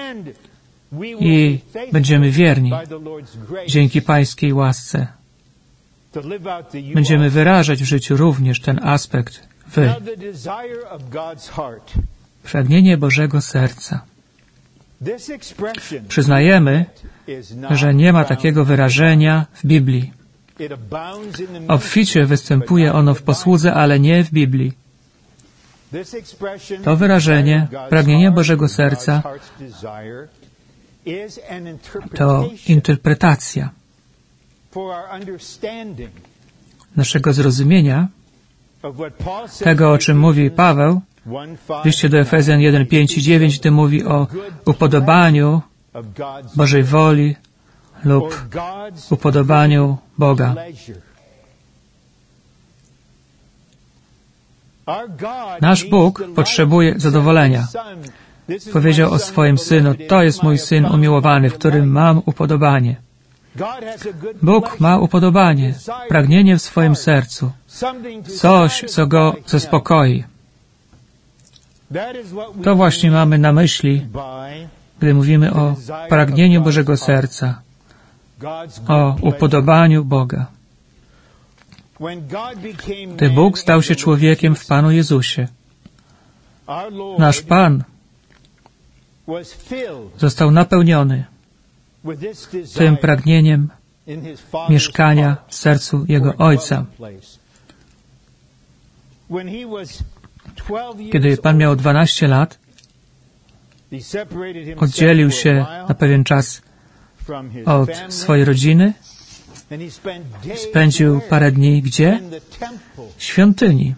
I będziemy wierni dzięki Pańskiej łasce. Będziemy wyrażać w życiu również ten aspekt wy. Pragnienie Bożego serca. Przyznajemy, że nie ma takiego wyrażenia w Biblii. Obficie występuje ono w posłudze, ale nie w Biblii. To wyrażenie, pragnienie Bożego serca, to interpretacja naszego zrozumienia tego, o czym mówi Paweł w liście do Efezjan jeden, pięć i dziewięć, gdy mówi o upodobaniu Bożej woli lub upodobaniu Boga. Nasz Bóg potrzebuje zadowolenia. Powiedział o swoim Synu, to jest mój Syn umiłowany, w którym mam upodobanie. Bóg ma upodobanie, pragnienie w swoim sercu, coś, co Go zaspokoi. To właśnie mamy na myśli, gdy mówimy o pragnieniu Bożego serca, o upodobaniu Boga. Gdy Bóg stał się człowiekiem w Panu Jezusie, nasz Pan został napełniony tym pragnieniem mieszkania w sercu Jego Ojca. Kiedy Pan miał dwanaście lat, oddzielił się na pewien czas od swojej rodziny, spędził parę dni gdzie? W świątyni.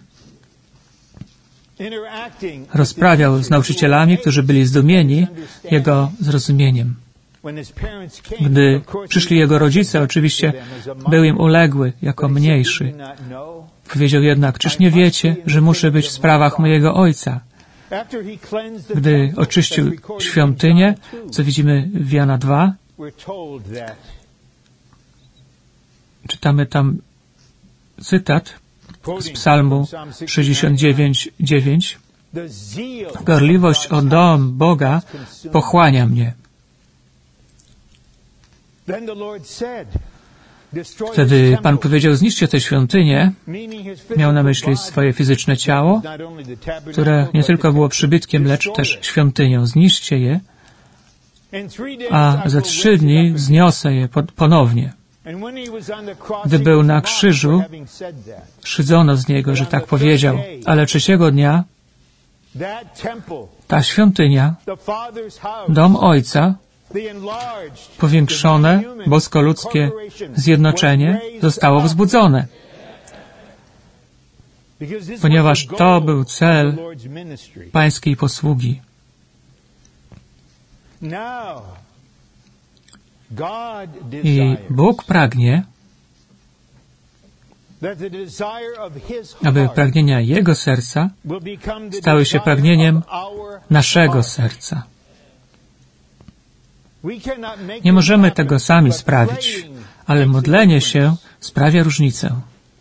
Rozprawiał z nauczycielami, którzy byli zdumieni Jego zrozumieniem. Gdy przyszli Jego rodzice, oczywiście był im uległy jako mniejszy. Powiedział jednak, czyż nie wiecie, że muszę być w sprawach mojego Ojca? Gdy oczyścił świątynię, co widzimy w Jana dwa, czytamy tam cytat z Psalmu sześćdziesiąt dziewięć, dziewięć. Gorliwość o dom Boga pochłania mnie. Wtedy Pan powiedział, zniszczcie tę świątynię. Miał na myśli swoje fizyczne ciało, które nie tylko było przybytkiem, lecz też świątynią. Zniszczcie je, a za trzy dni zniosę je ponownie. Gdy był na krzyżu, szydzono z Niego, że tak powiedział, ale trzeciego dnia ta świątynia, dom Ojca, powiększone, bosko-ludzkie zjednoczenie zostało wzbudzone. Ponieważ to był cel Pańskiej posługi. I Bóg pragnie, aby pragnienia Jego serca stały się pragnieniem naszego serca. Nie możemy tego sami sprawić, ale modlenie się sprawia różnicę.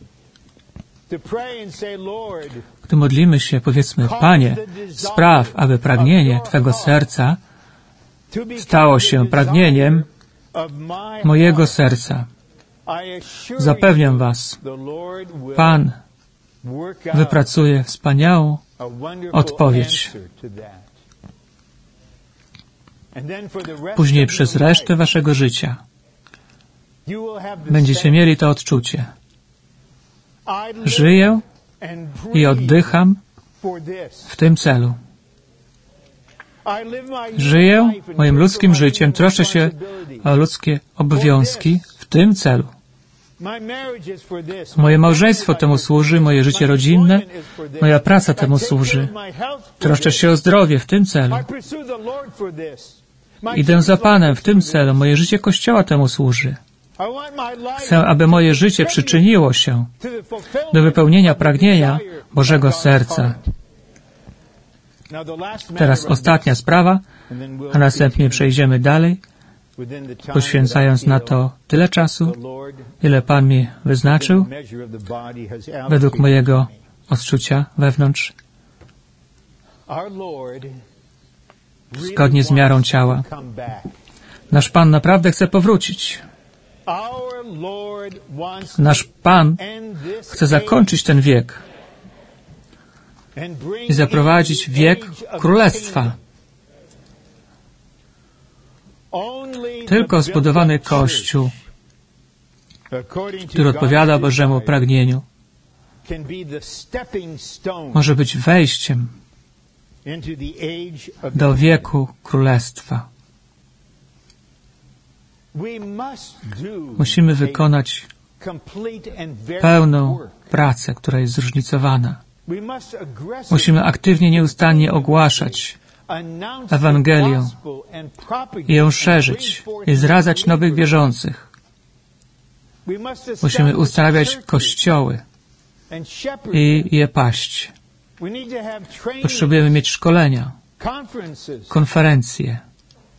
Gdy modlimy się, powiedzmy, Panie, spraw, aby pragnienie Twego serca stało się pragnieniem mojego serca. Zapewniam Was, Pan wypracuje wspaniałą odpowiedź. Później przez resztę Waszego życia będziecie mieli to odczucie. Żyję i oddycham w tym celu. Żyję moim ludzkim życiem, troszczę się o ludzkie obowiązki w tym celu. Moje małżeństwo temu służy, moje życie rodzinne, moja praca temu służy. Troszczę się o zdrowie w tym celu. Idę za Panem w tym celu, moje życie Kościoła temu służy. Chcę, aby moje życie przyczyniło się do wypełnienia pragnienia Bożego serca. Teraz ostatnia sprawa, a następnie przejdziemy dalej, poświęcając na to tyle czasu, ile Pan mi wyznaczył, według mojego odczucia wewnątrz, zgodnie z miarą ciała. Nasz Pan naprawdę chce powrócić. Nasz Pan chce zakończyć ten wiek i zaprowadzić wiek Królestwa. Tylko zbudowany Kościół, który odpowiada Bożemu pragnieniu, może być wejściem do wieku Królestwa. Musimy wykonać pełną pracę, która jest zróżnicowana. Musimy aktywnie, nieustannie ogłaszać Ewangelię i ją szerzyć i zradzać nowych wierzących. Musimy ustanawiać kościoły i je paść. Potrzebujemy mieć szkolenia, konferencje.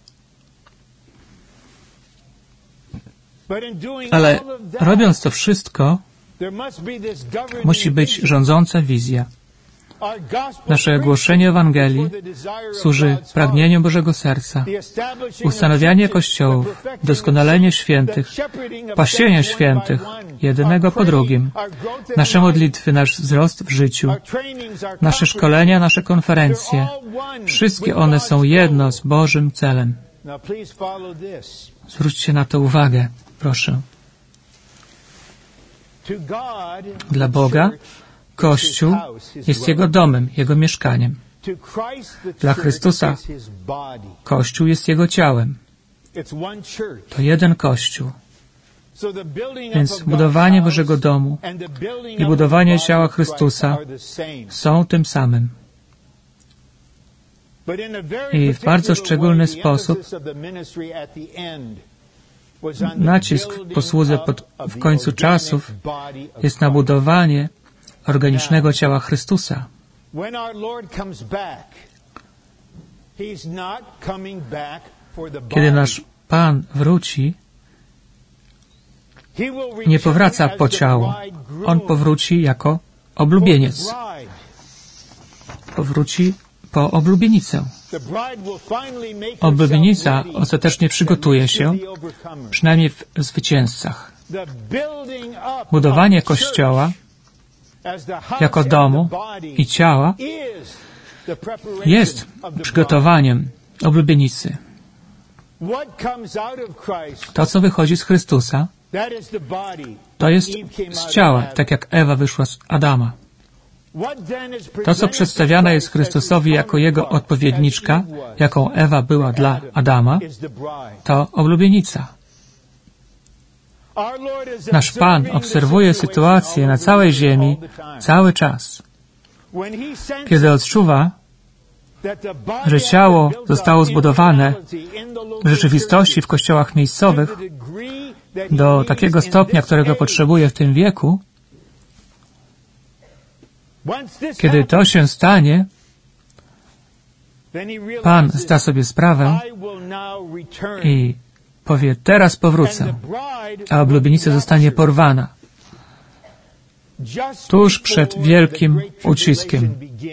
Ale robiąc to wszystko, musi być rządząca wizja. Nasze głoszenie Ewangelii służy pragnieniu Bożego serca, ustanawianie kościołów, doskonalenie świętych, pasienie świętych, jednego po drugim, nasze modlitwy, nasz wzrost w życiu, nasze szkolenia, nasze konferencje. Wszystkie one są jedno z Bożym celem. Zwróćcie na to uwagę, proszę. Dla Boga Kościół jest Jego domem, Jego mieszkaniem. Dla Chrystusa Kościół jest Jego ciałem. To jeden Kościół. Więc budowanie Bożego domu i budowanie ciała Chrystusa są tym samym. I w bardzo szczególny sposób nacisk po słudze pod, w końcu czasów jest na budowanie organicznego ciała Chrystusa. Kiedy nasz Pan wróci, nie powraca po ciało. On powróci jako oblubieniec. Powróci po oblubienicę. Oblubienica ostatecznie przygotuje się, przynajmniej w zwycięzcach. Budowanie Kościoła jako domu i ciała jest przygotowaniem oblubienicy. To, co wychodzi z Chrystusa, to jest z ciała, tak jak Ewa wyszła z Adama. To, co przedstawiane jest Chrystusowi jako Jego odpowiedniczka, jaką Ewa była dla Adama, to oblubienica. Nasz Pan obserwuje sytuację na całej ziemi cały czas. Kiedy odczuwa, że ciało zostało zbudowane w rzeczywistości w kościołach miejscowych do takiego stopnia, którego potrzebuje w tym wieku, kiedy to się stanie, Pan zda sobie sprawę, i powie, teraz powrócę, a oblubienica zostanie porwana tuż przed wielkim uciskiem.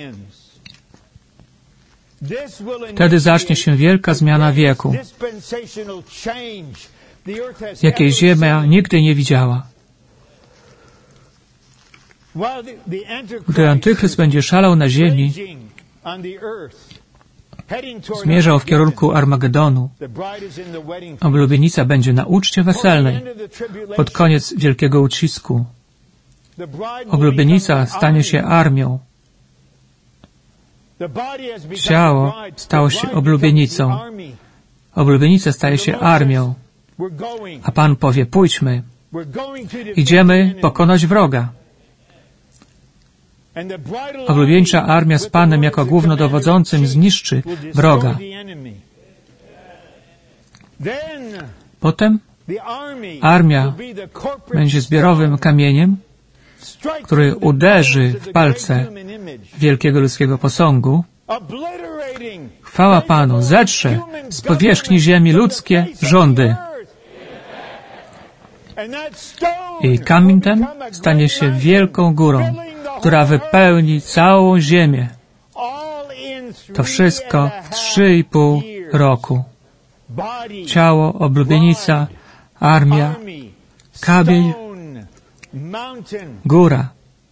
Wtedy zacznie się wielka zmiana wieku, jakiej Ziemia nigdy nie widziała. Gdy Antychryst będzie szalał na ziemi, zmierzał w kierunku Armagedonu, oblubienica będzie na uczcie weselnej pod koniec wielkiego ucisku. Oblubienica stanie się armią. Ciało stało się oblubienicą. Oblubienica staje się armią. A Pan powie, pójdźmy. Idziemy pokonać wroga. Oblubieńcza armia z Panem jako głównodowodzącym zniszczy wroga. Potem armia będzie zbiorowym kamieniem, który uderzy w palce wielkiego ludzkiego posągu. Chwała Panu, zetrze z powierzchni ziemi ludzkie rządy. I kamień ten stanie się wielką górą, która wypełni całą ziemię. To wszystko w trzy i pół roku. Ciało, oblubienica, armia, kamień, góra.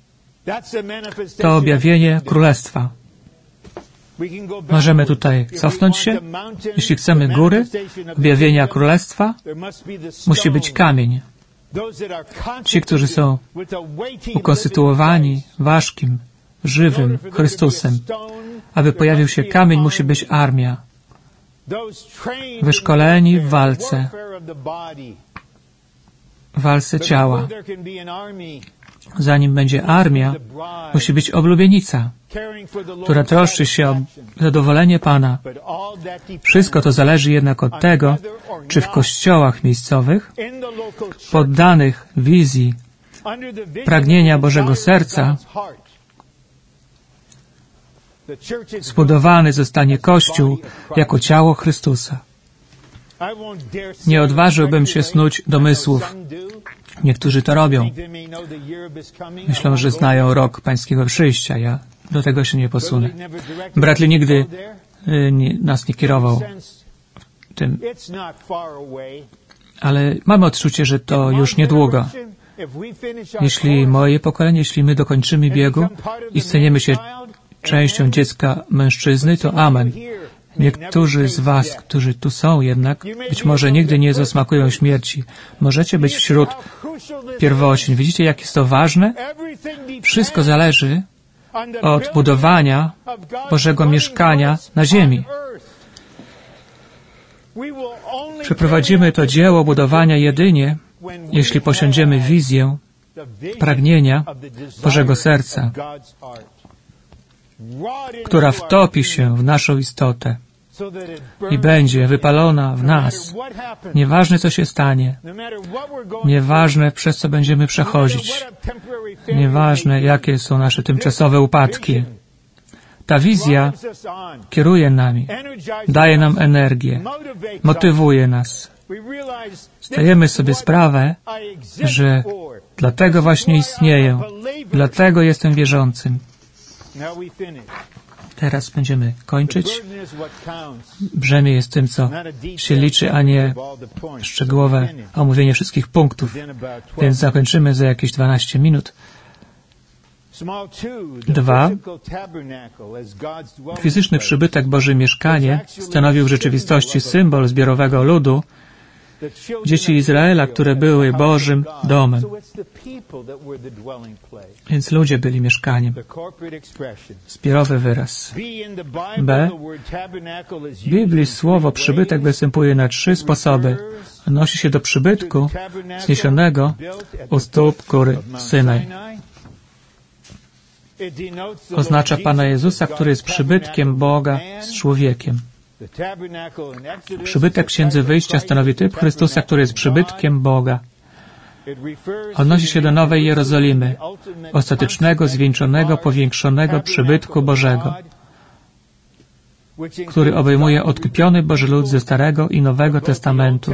To objawienie Królestwa. Możemy tutaj cofnąć się. Jeśli chcemy góry, objawienia Królestwa, musi być kamień. Ci, którzy są ukonstytuowani ważkim, żywym Chrystusem. Aby pojawił się kamień, musi być armia. Wyszkoleni w walce. W walce ciała. Zanim będzie armia, musi być oblubienica, która troszczy się o zadowolenie Pana. Wszystko to zależy jednak od tego, czy w kościołach miejscowych, poddanych wizji pragnienia Bożego serca, zbudowany zostanie Kościół jako ciało Chrystusa. Nie odważyłbym się snuć domysłów. Niektórzy to robią. Myślą, że znają rok Pańskiego przyjścia. Ja do tego się nie posunę. Bratli nigdy y, nie, nas nie kierował tym. Ale mamy odczucie, że to już niedługo. Jeśli moje pokolenie, jeśli my dokończymy biegu i staniemy się częścią dziecka mężczyzny, to amen. Niektórzy z was, którzy tu są jednak, być może nigdy nie zasmakują śmierci. Możecie być wśród pierwocin. Widzicie, jak jest to ważne? Wszystko zależy od budowania Bożego mieszkania na ziemi. Przeprowadzimy to dzieło budowania jedynie, jeśli posiądziemy wizję pragnienia Bożego serca, która wtopi się w naszą istotę i będzie wypalona w nas. Nieważne, co się stanie. Nieważne, przez co będziemy przechodzić. Nieważne, jakie są nasze tymczasowe upadki. Ta wizja kieruje nami, daje nam energię, motywuje nas. Zdajemy sobie sprawę, że dlatego właśnie istnieję, dlatego jestem wierzącym. Teraz będziemy kończyć. Brzemię jest tym, co się liczy, a nie szczegółowe omówienie wszystkich punktów. Więc zakończymy za jakieś dwanaście minut. Dwa. Fizyczny przybytek Boże mieszkanie stanowił w rzeczywistości symbol zbiorowego ludu, dzieci Izraela, które były Bożym domem. Więc ludzie byli mieszkaniem. Zbiorowy wyraz. B. W Biblii słowo przybytek występuje na trzy sposoby. Odnosi się do przybytku zniesionego u stóp góry Synaj. Oznacza Pana Jezusa, który jest przybytkiem Boga z człowiekiem. Przybytek w Księdze Wyjścia stanowi typ Chrystusa, który jest przybytkiem Boga. Odnosi się do Nowej Jerozolimy, ostatecznego, zwieńczonego, powiększonego przybytku Bożego. który obejmuje odkupiony Boży lud ze Starego i Nowego Testamentu.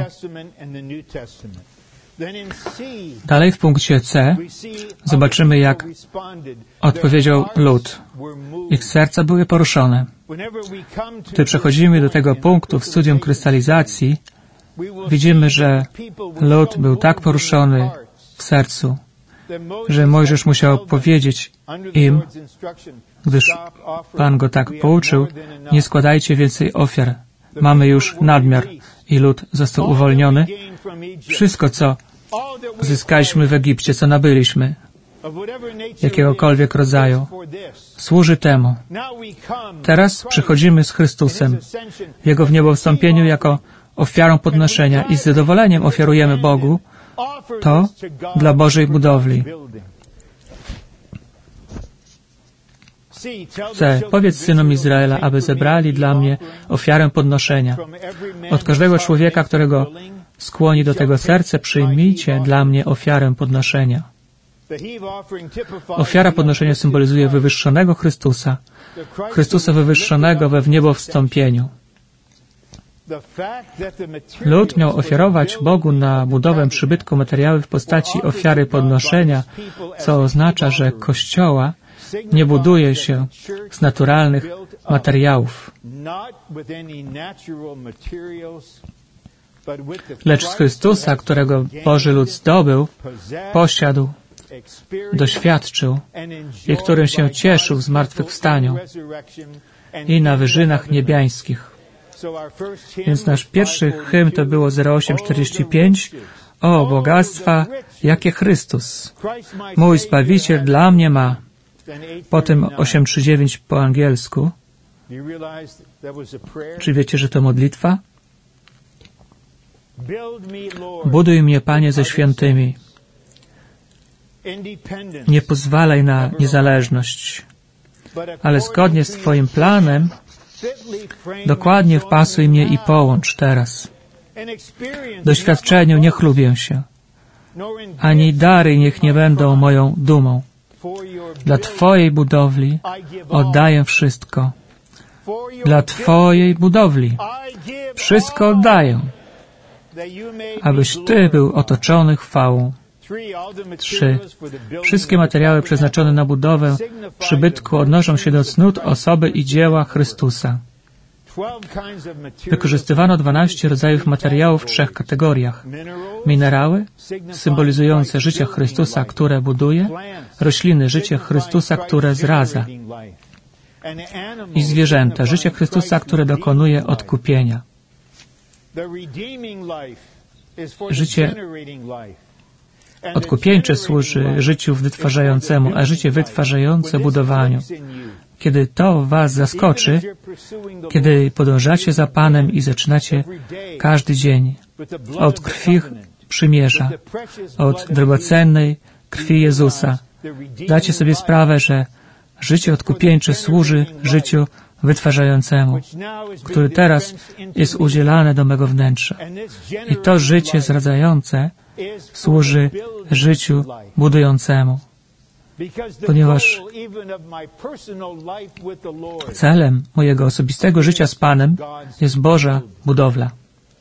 Dalej w punkcie C zobaczymy, jak odpowiedział lud. Ich serca były poruszone. Gdy przechodzimy do tego punktu w studium krystalizacji, widzimy, że lud był tak poruszony w sercu, że Mojżesz musiał powiedzieć im, gdyż Pan go tak pouczył, nie składajcie więcej ofiar. Mamy już nadmiar. I lud został uwolniony. Wszystko, co zyskaliśmy w Egipcie, co nabyliśmy, jakiegokolwiek rodzaju, służy temu. Teraz przychodzimy z Chrystusem w Jego wniebowstąpieniu jako ofiarą podnoszenia i z zadowoleniem ofiarujemy Bogu to dla Bożej budowli. C. Powiedz synom Izraela, aby zebrali dla mnie ofiarę podnoszenia. Od każdego człowieka, którego skłoni do tego serce, przyjmijcie dla mnie ofiarę podnoszenia. Ofiara podnoszenia symbolizuje wywyższonego Chrystusa, Chrystusa wywyższonego we wniebowstąpieniu. Lud miał ofiarować Bogu na budowę przybytku materiały w postaci ofiary podnoszenia, co oznacza, że Kościoła nie buduje się z naturalnych materiałów, lecz z Chrystusa, którego Boży lud zdobył, posiadł, doświadczył i którym się cieszył w zmartwychwstaniu i na wyżynach niebiańskich. Więc nasz pierwszy hymn to było zero osiem czterdzieści pięć. O, bogactwa, jakie Chrystus, mój Zbawiciel dla mnie ma. Potem osiem trzy dziewięć po angielsku. Czy wiecie, że to modlitwa? Buduj mnie, Panie, ze świętymi. Nie pozwalaj na niezależność, ale zgodnie z Twoim planem dokładnie wpasuj mnie i połącz teraz. Doświadczeniu nie chlubię się, ani dary niech nie będą moją dumą. Dla Twojej budowli oddaję wszystko. Dla Twojej budowli wszystko oddaję, abyś Ty był otoczony chwałą. Trzy. Wszystkie materiały przeznaczone na budowę przybytku odnoszą się do cnót osoby i dzieła Chrystusa. Wykorzystywano dwanaście rodzajów materiałów w trzech kategoriach. Minerały, symbolizujące życie Chrystusa, które buduje, rośliny, życie Chrystusa, które zradza, i zwierzęta, życie Chrystusa, które dokonuje odkupienia. Życie odkupieńcze służy życiu wytwarzającemu, a życie wytwarzające budowaniu. Kiedy to Was zaskoczy, kiedy podążacie za Panem i zaczynacie każdy dzień od krwi przymierza, od drogocennej krwi Jezusa, dacie sobie sprawę, że życie odkupieńcze służy życiu wytwarzającemu, który teraz jest udzielane do mego wnętrza. I to życie zradzające służy życiu budującemu, ponieważ celem mojego osobistego życia z Panem jest Boża budowla.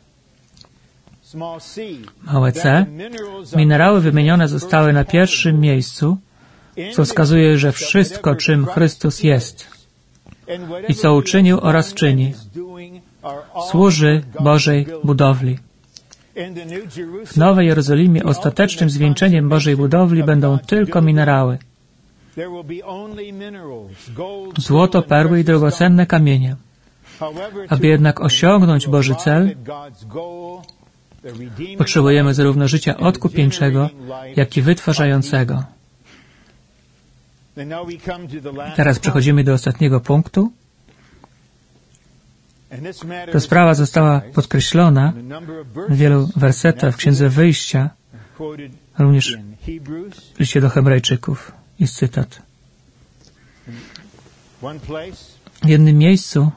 Małe c. Minerały wymienione zostały na pierwszym miejscu, co wskazuje, że wszystko, czym Chrystus jest i co uczynił oraz czyni, służy Bożej budowli. W Nowej Jerozolimie ostatecznym zwieńczeniem Bożej budowli będą tylko minerały. Złoto, perły i drogocenne kamienie. Aby jednak osiągnąć Boży cel, potrzebujemy zarówno życia odkupieńczego, jak i wytwarzającego. Teraz przechodzimy do ostatniego punktu. Ta sprawa została podkreślona w wielu wersetach w Księdze Wyjścia, również w liście do Hebrajczyków. Jest cytat. W jednym miejscu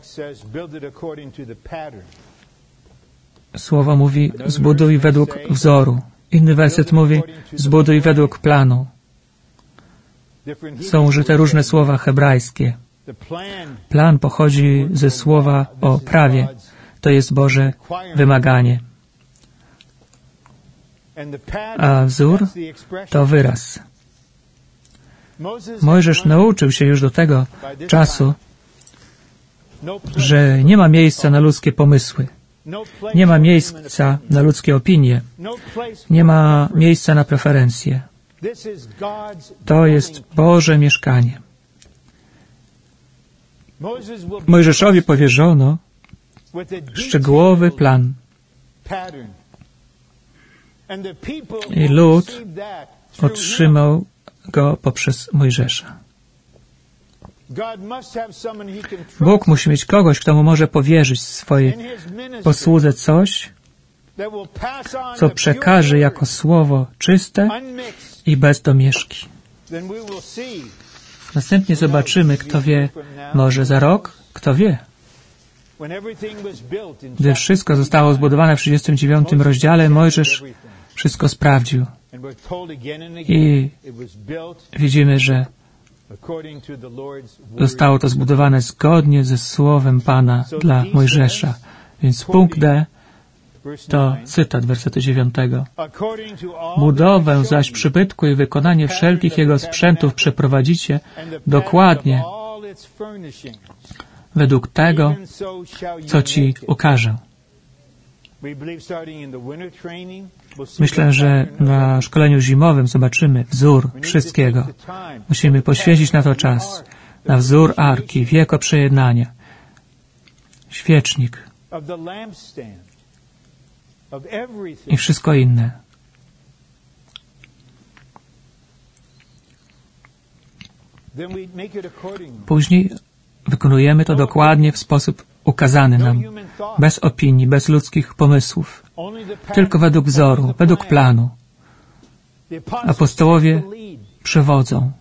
słowo mówi zbuduj według wzoru. Inny werset mówi zbuduj według planu. Są użyte różne słowa hebrajskie. Plan pochodzi ze słowa o prawie. To jest Boże wymaganie. A wzór to wyraz. Mojżesz nauczył się już do tego czasu, że nie ma miejsca na ludzkie pomysły. Nie ma miejsca na ludzkie opinie. Nie ma miejsca na preferencje. To jest Boże mieszkanie. Mojżeszowi powierzono szczegółowy plan. I lud otrzymał go poprzez Mojżesza. Bóg musi mieć kogoś, kto mu może powierzyć swojej posłudze coś, co przekaże jako słowo czyste i bez domieszki. Następnie zobaczymy, kto wie, może za rok, kto wie. Gdy wszystko zostało zbudowane w trzydziestym dziewiątym rozdziale, Mojżesz wszystko sprawdził. I widzimy, że zostało to zbudowane zgodnie ze słowem Pana dla Mojżesza. Więc punkt D to cytat wersetu dziewiątego. Budowę zaś przybytku i wykonanie wszelkich jego sprzętów przeprowadzicie dokładnie według tego, co Ci ukażę. Myślę, że na szkoleniu zimowym zobaczymy wzór wszystkiego. Musimy poświęcić na to czas. Na wzór arki, wieko przejednania, świecznik i wszystko inne. Później wykonujemy to dokładnie w sposób ukazany nam, bez opinii, bez ludzkich pomysłów, tylko według wzoru, według planu. Apostołowie przewodzą.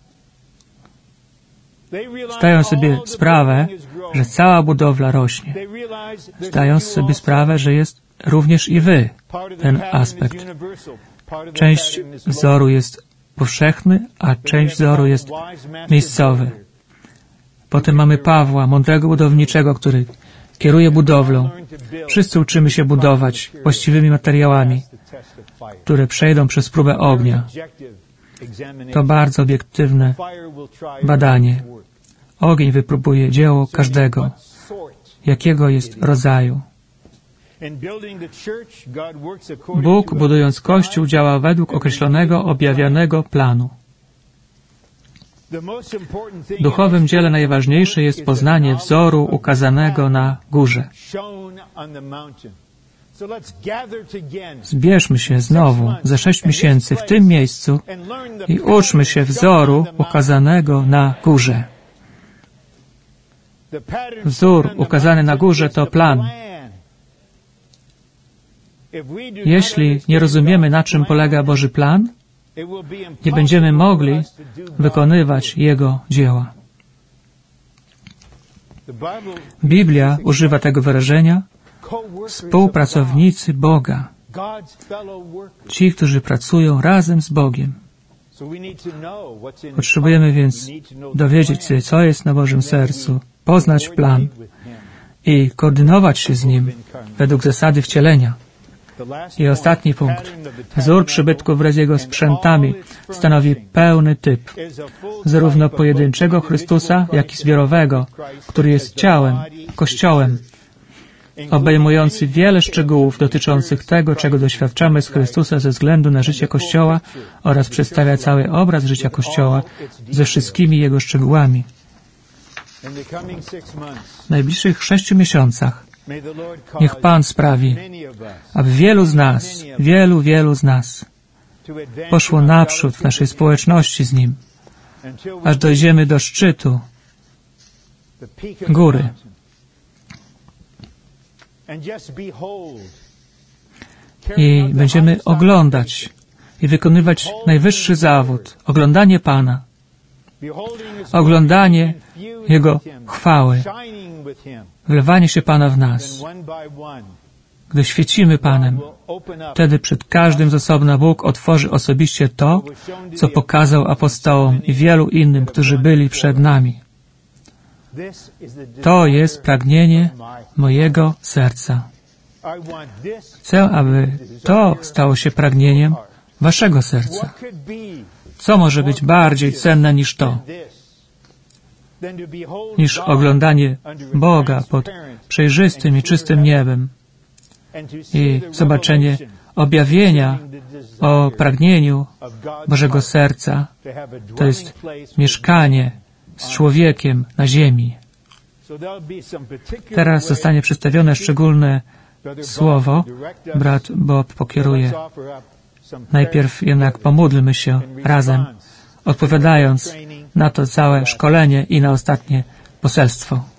Zdają sobie sprawę, że cała budowla rośnie. Zdają sobie sprawę, że jest również i wy ten aspekt. Część wzoru jest powszechny, a część wzoru jest miejscowy. Potem mamy Pawła, mądrego budowniczego, który kieruje budowlą. Wszyscy uczymy się budować właściwymi materiałami, które przejdą przez próbę ognia. To bardzo obiektywne badanie. Ogień wypróbuje dzieło każdego, jakiego jest rodzaju. Bóg, budując Kościół, działa według określonego, objawionego planu. W duchowym dziele najważniejsze jest poznanie wzoru ukazanego na górze. Zbierzmy się znowu za sześć miesięcy w tym miejscu i uczmy się wzoru ukazanego na górze. Wzór ukazany na górze to plan. Jeśli nie rozumiemy, na czym polega Boży plan, nie będziemy mogli wykonywać Jego dzieła. Biblia używa tego wyrażenia współpracownicy Boga. Ci, którzy pracują razem z Bogiem. Potrzebujemy więc dowiedzieć się, co jest na Bożym sercu, poznać plan i koordynować się z Nim według zasady wcielenia. I ostatni punkt. Wzór przybytku wraz z jego sprzętami stanowi pełny typ zarówno pojedynczego Chrystusa, jak i zbiorowego, który jest ciałem, Kościołem, obejmujący wiele szczegółów dotyczących tego, czego doświadczamy z Chrystusa ze względu na życie Kościoła oraz przedstawia cały obraz życia Kościoła ze wszystkimi jego szczegółami. W najbliższych sześciu miesiącach niech Pan sprawi, aby wielu z nas, wielu, wielu z nas poszło naprzód w naszej społeczności z Nim, aż dojdziemy do szczytu góry. I będziemy oglądać i wykonywać najwyższy zawód, oglądanie Pana, oglądanie Jego chwały, wlewanie się Pana w nas. Gdy świecimy Panem, wtedy przed każdym z osobna Bóg otworzy osobiście to, co pokazał apostołom i wielu innym, którzy byli przed nami. To jest pragnienie mojego serca. Chcę, aby to stało się pragnieniem waszego serca. Co może być bardziej cenne niż to? Niż oglądanie Boga pod przejrzystym i czystym niebem i zobaczenie objawienia o pragnieniu Bożego serca. To jest mieszkanie z człowiekiem na ziemi. Teraz zostanie przedstawione szczególne słowo. Brat Bob pokieruje. Najpierw jednak pomódlmy się razem, odpowiadając na to całe szkolenie i na ostatnie poselstwo.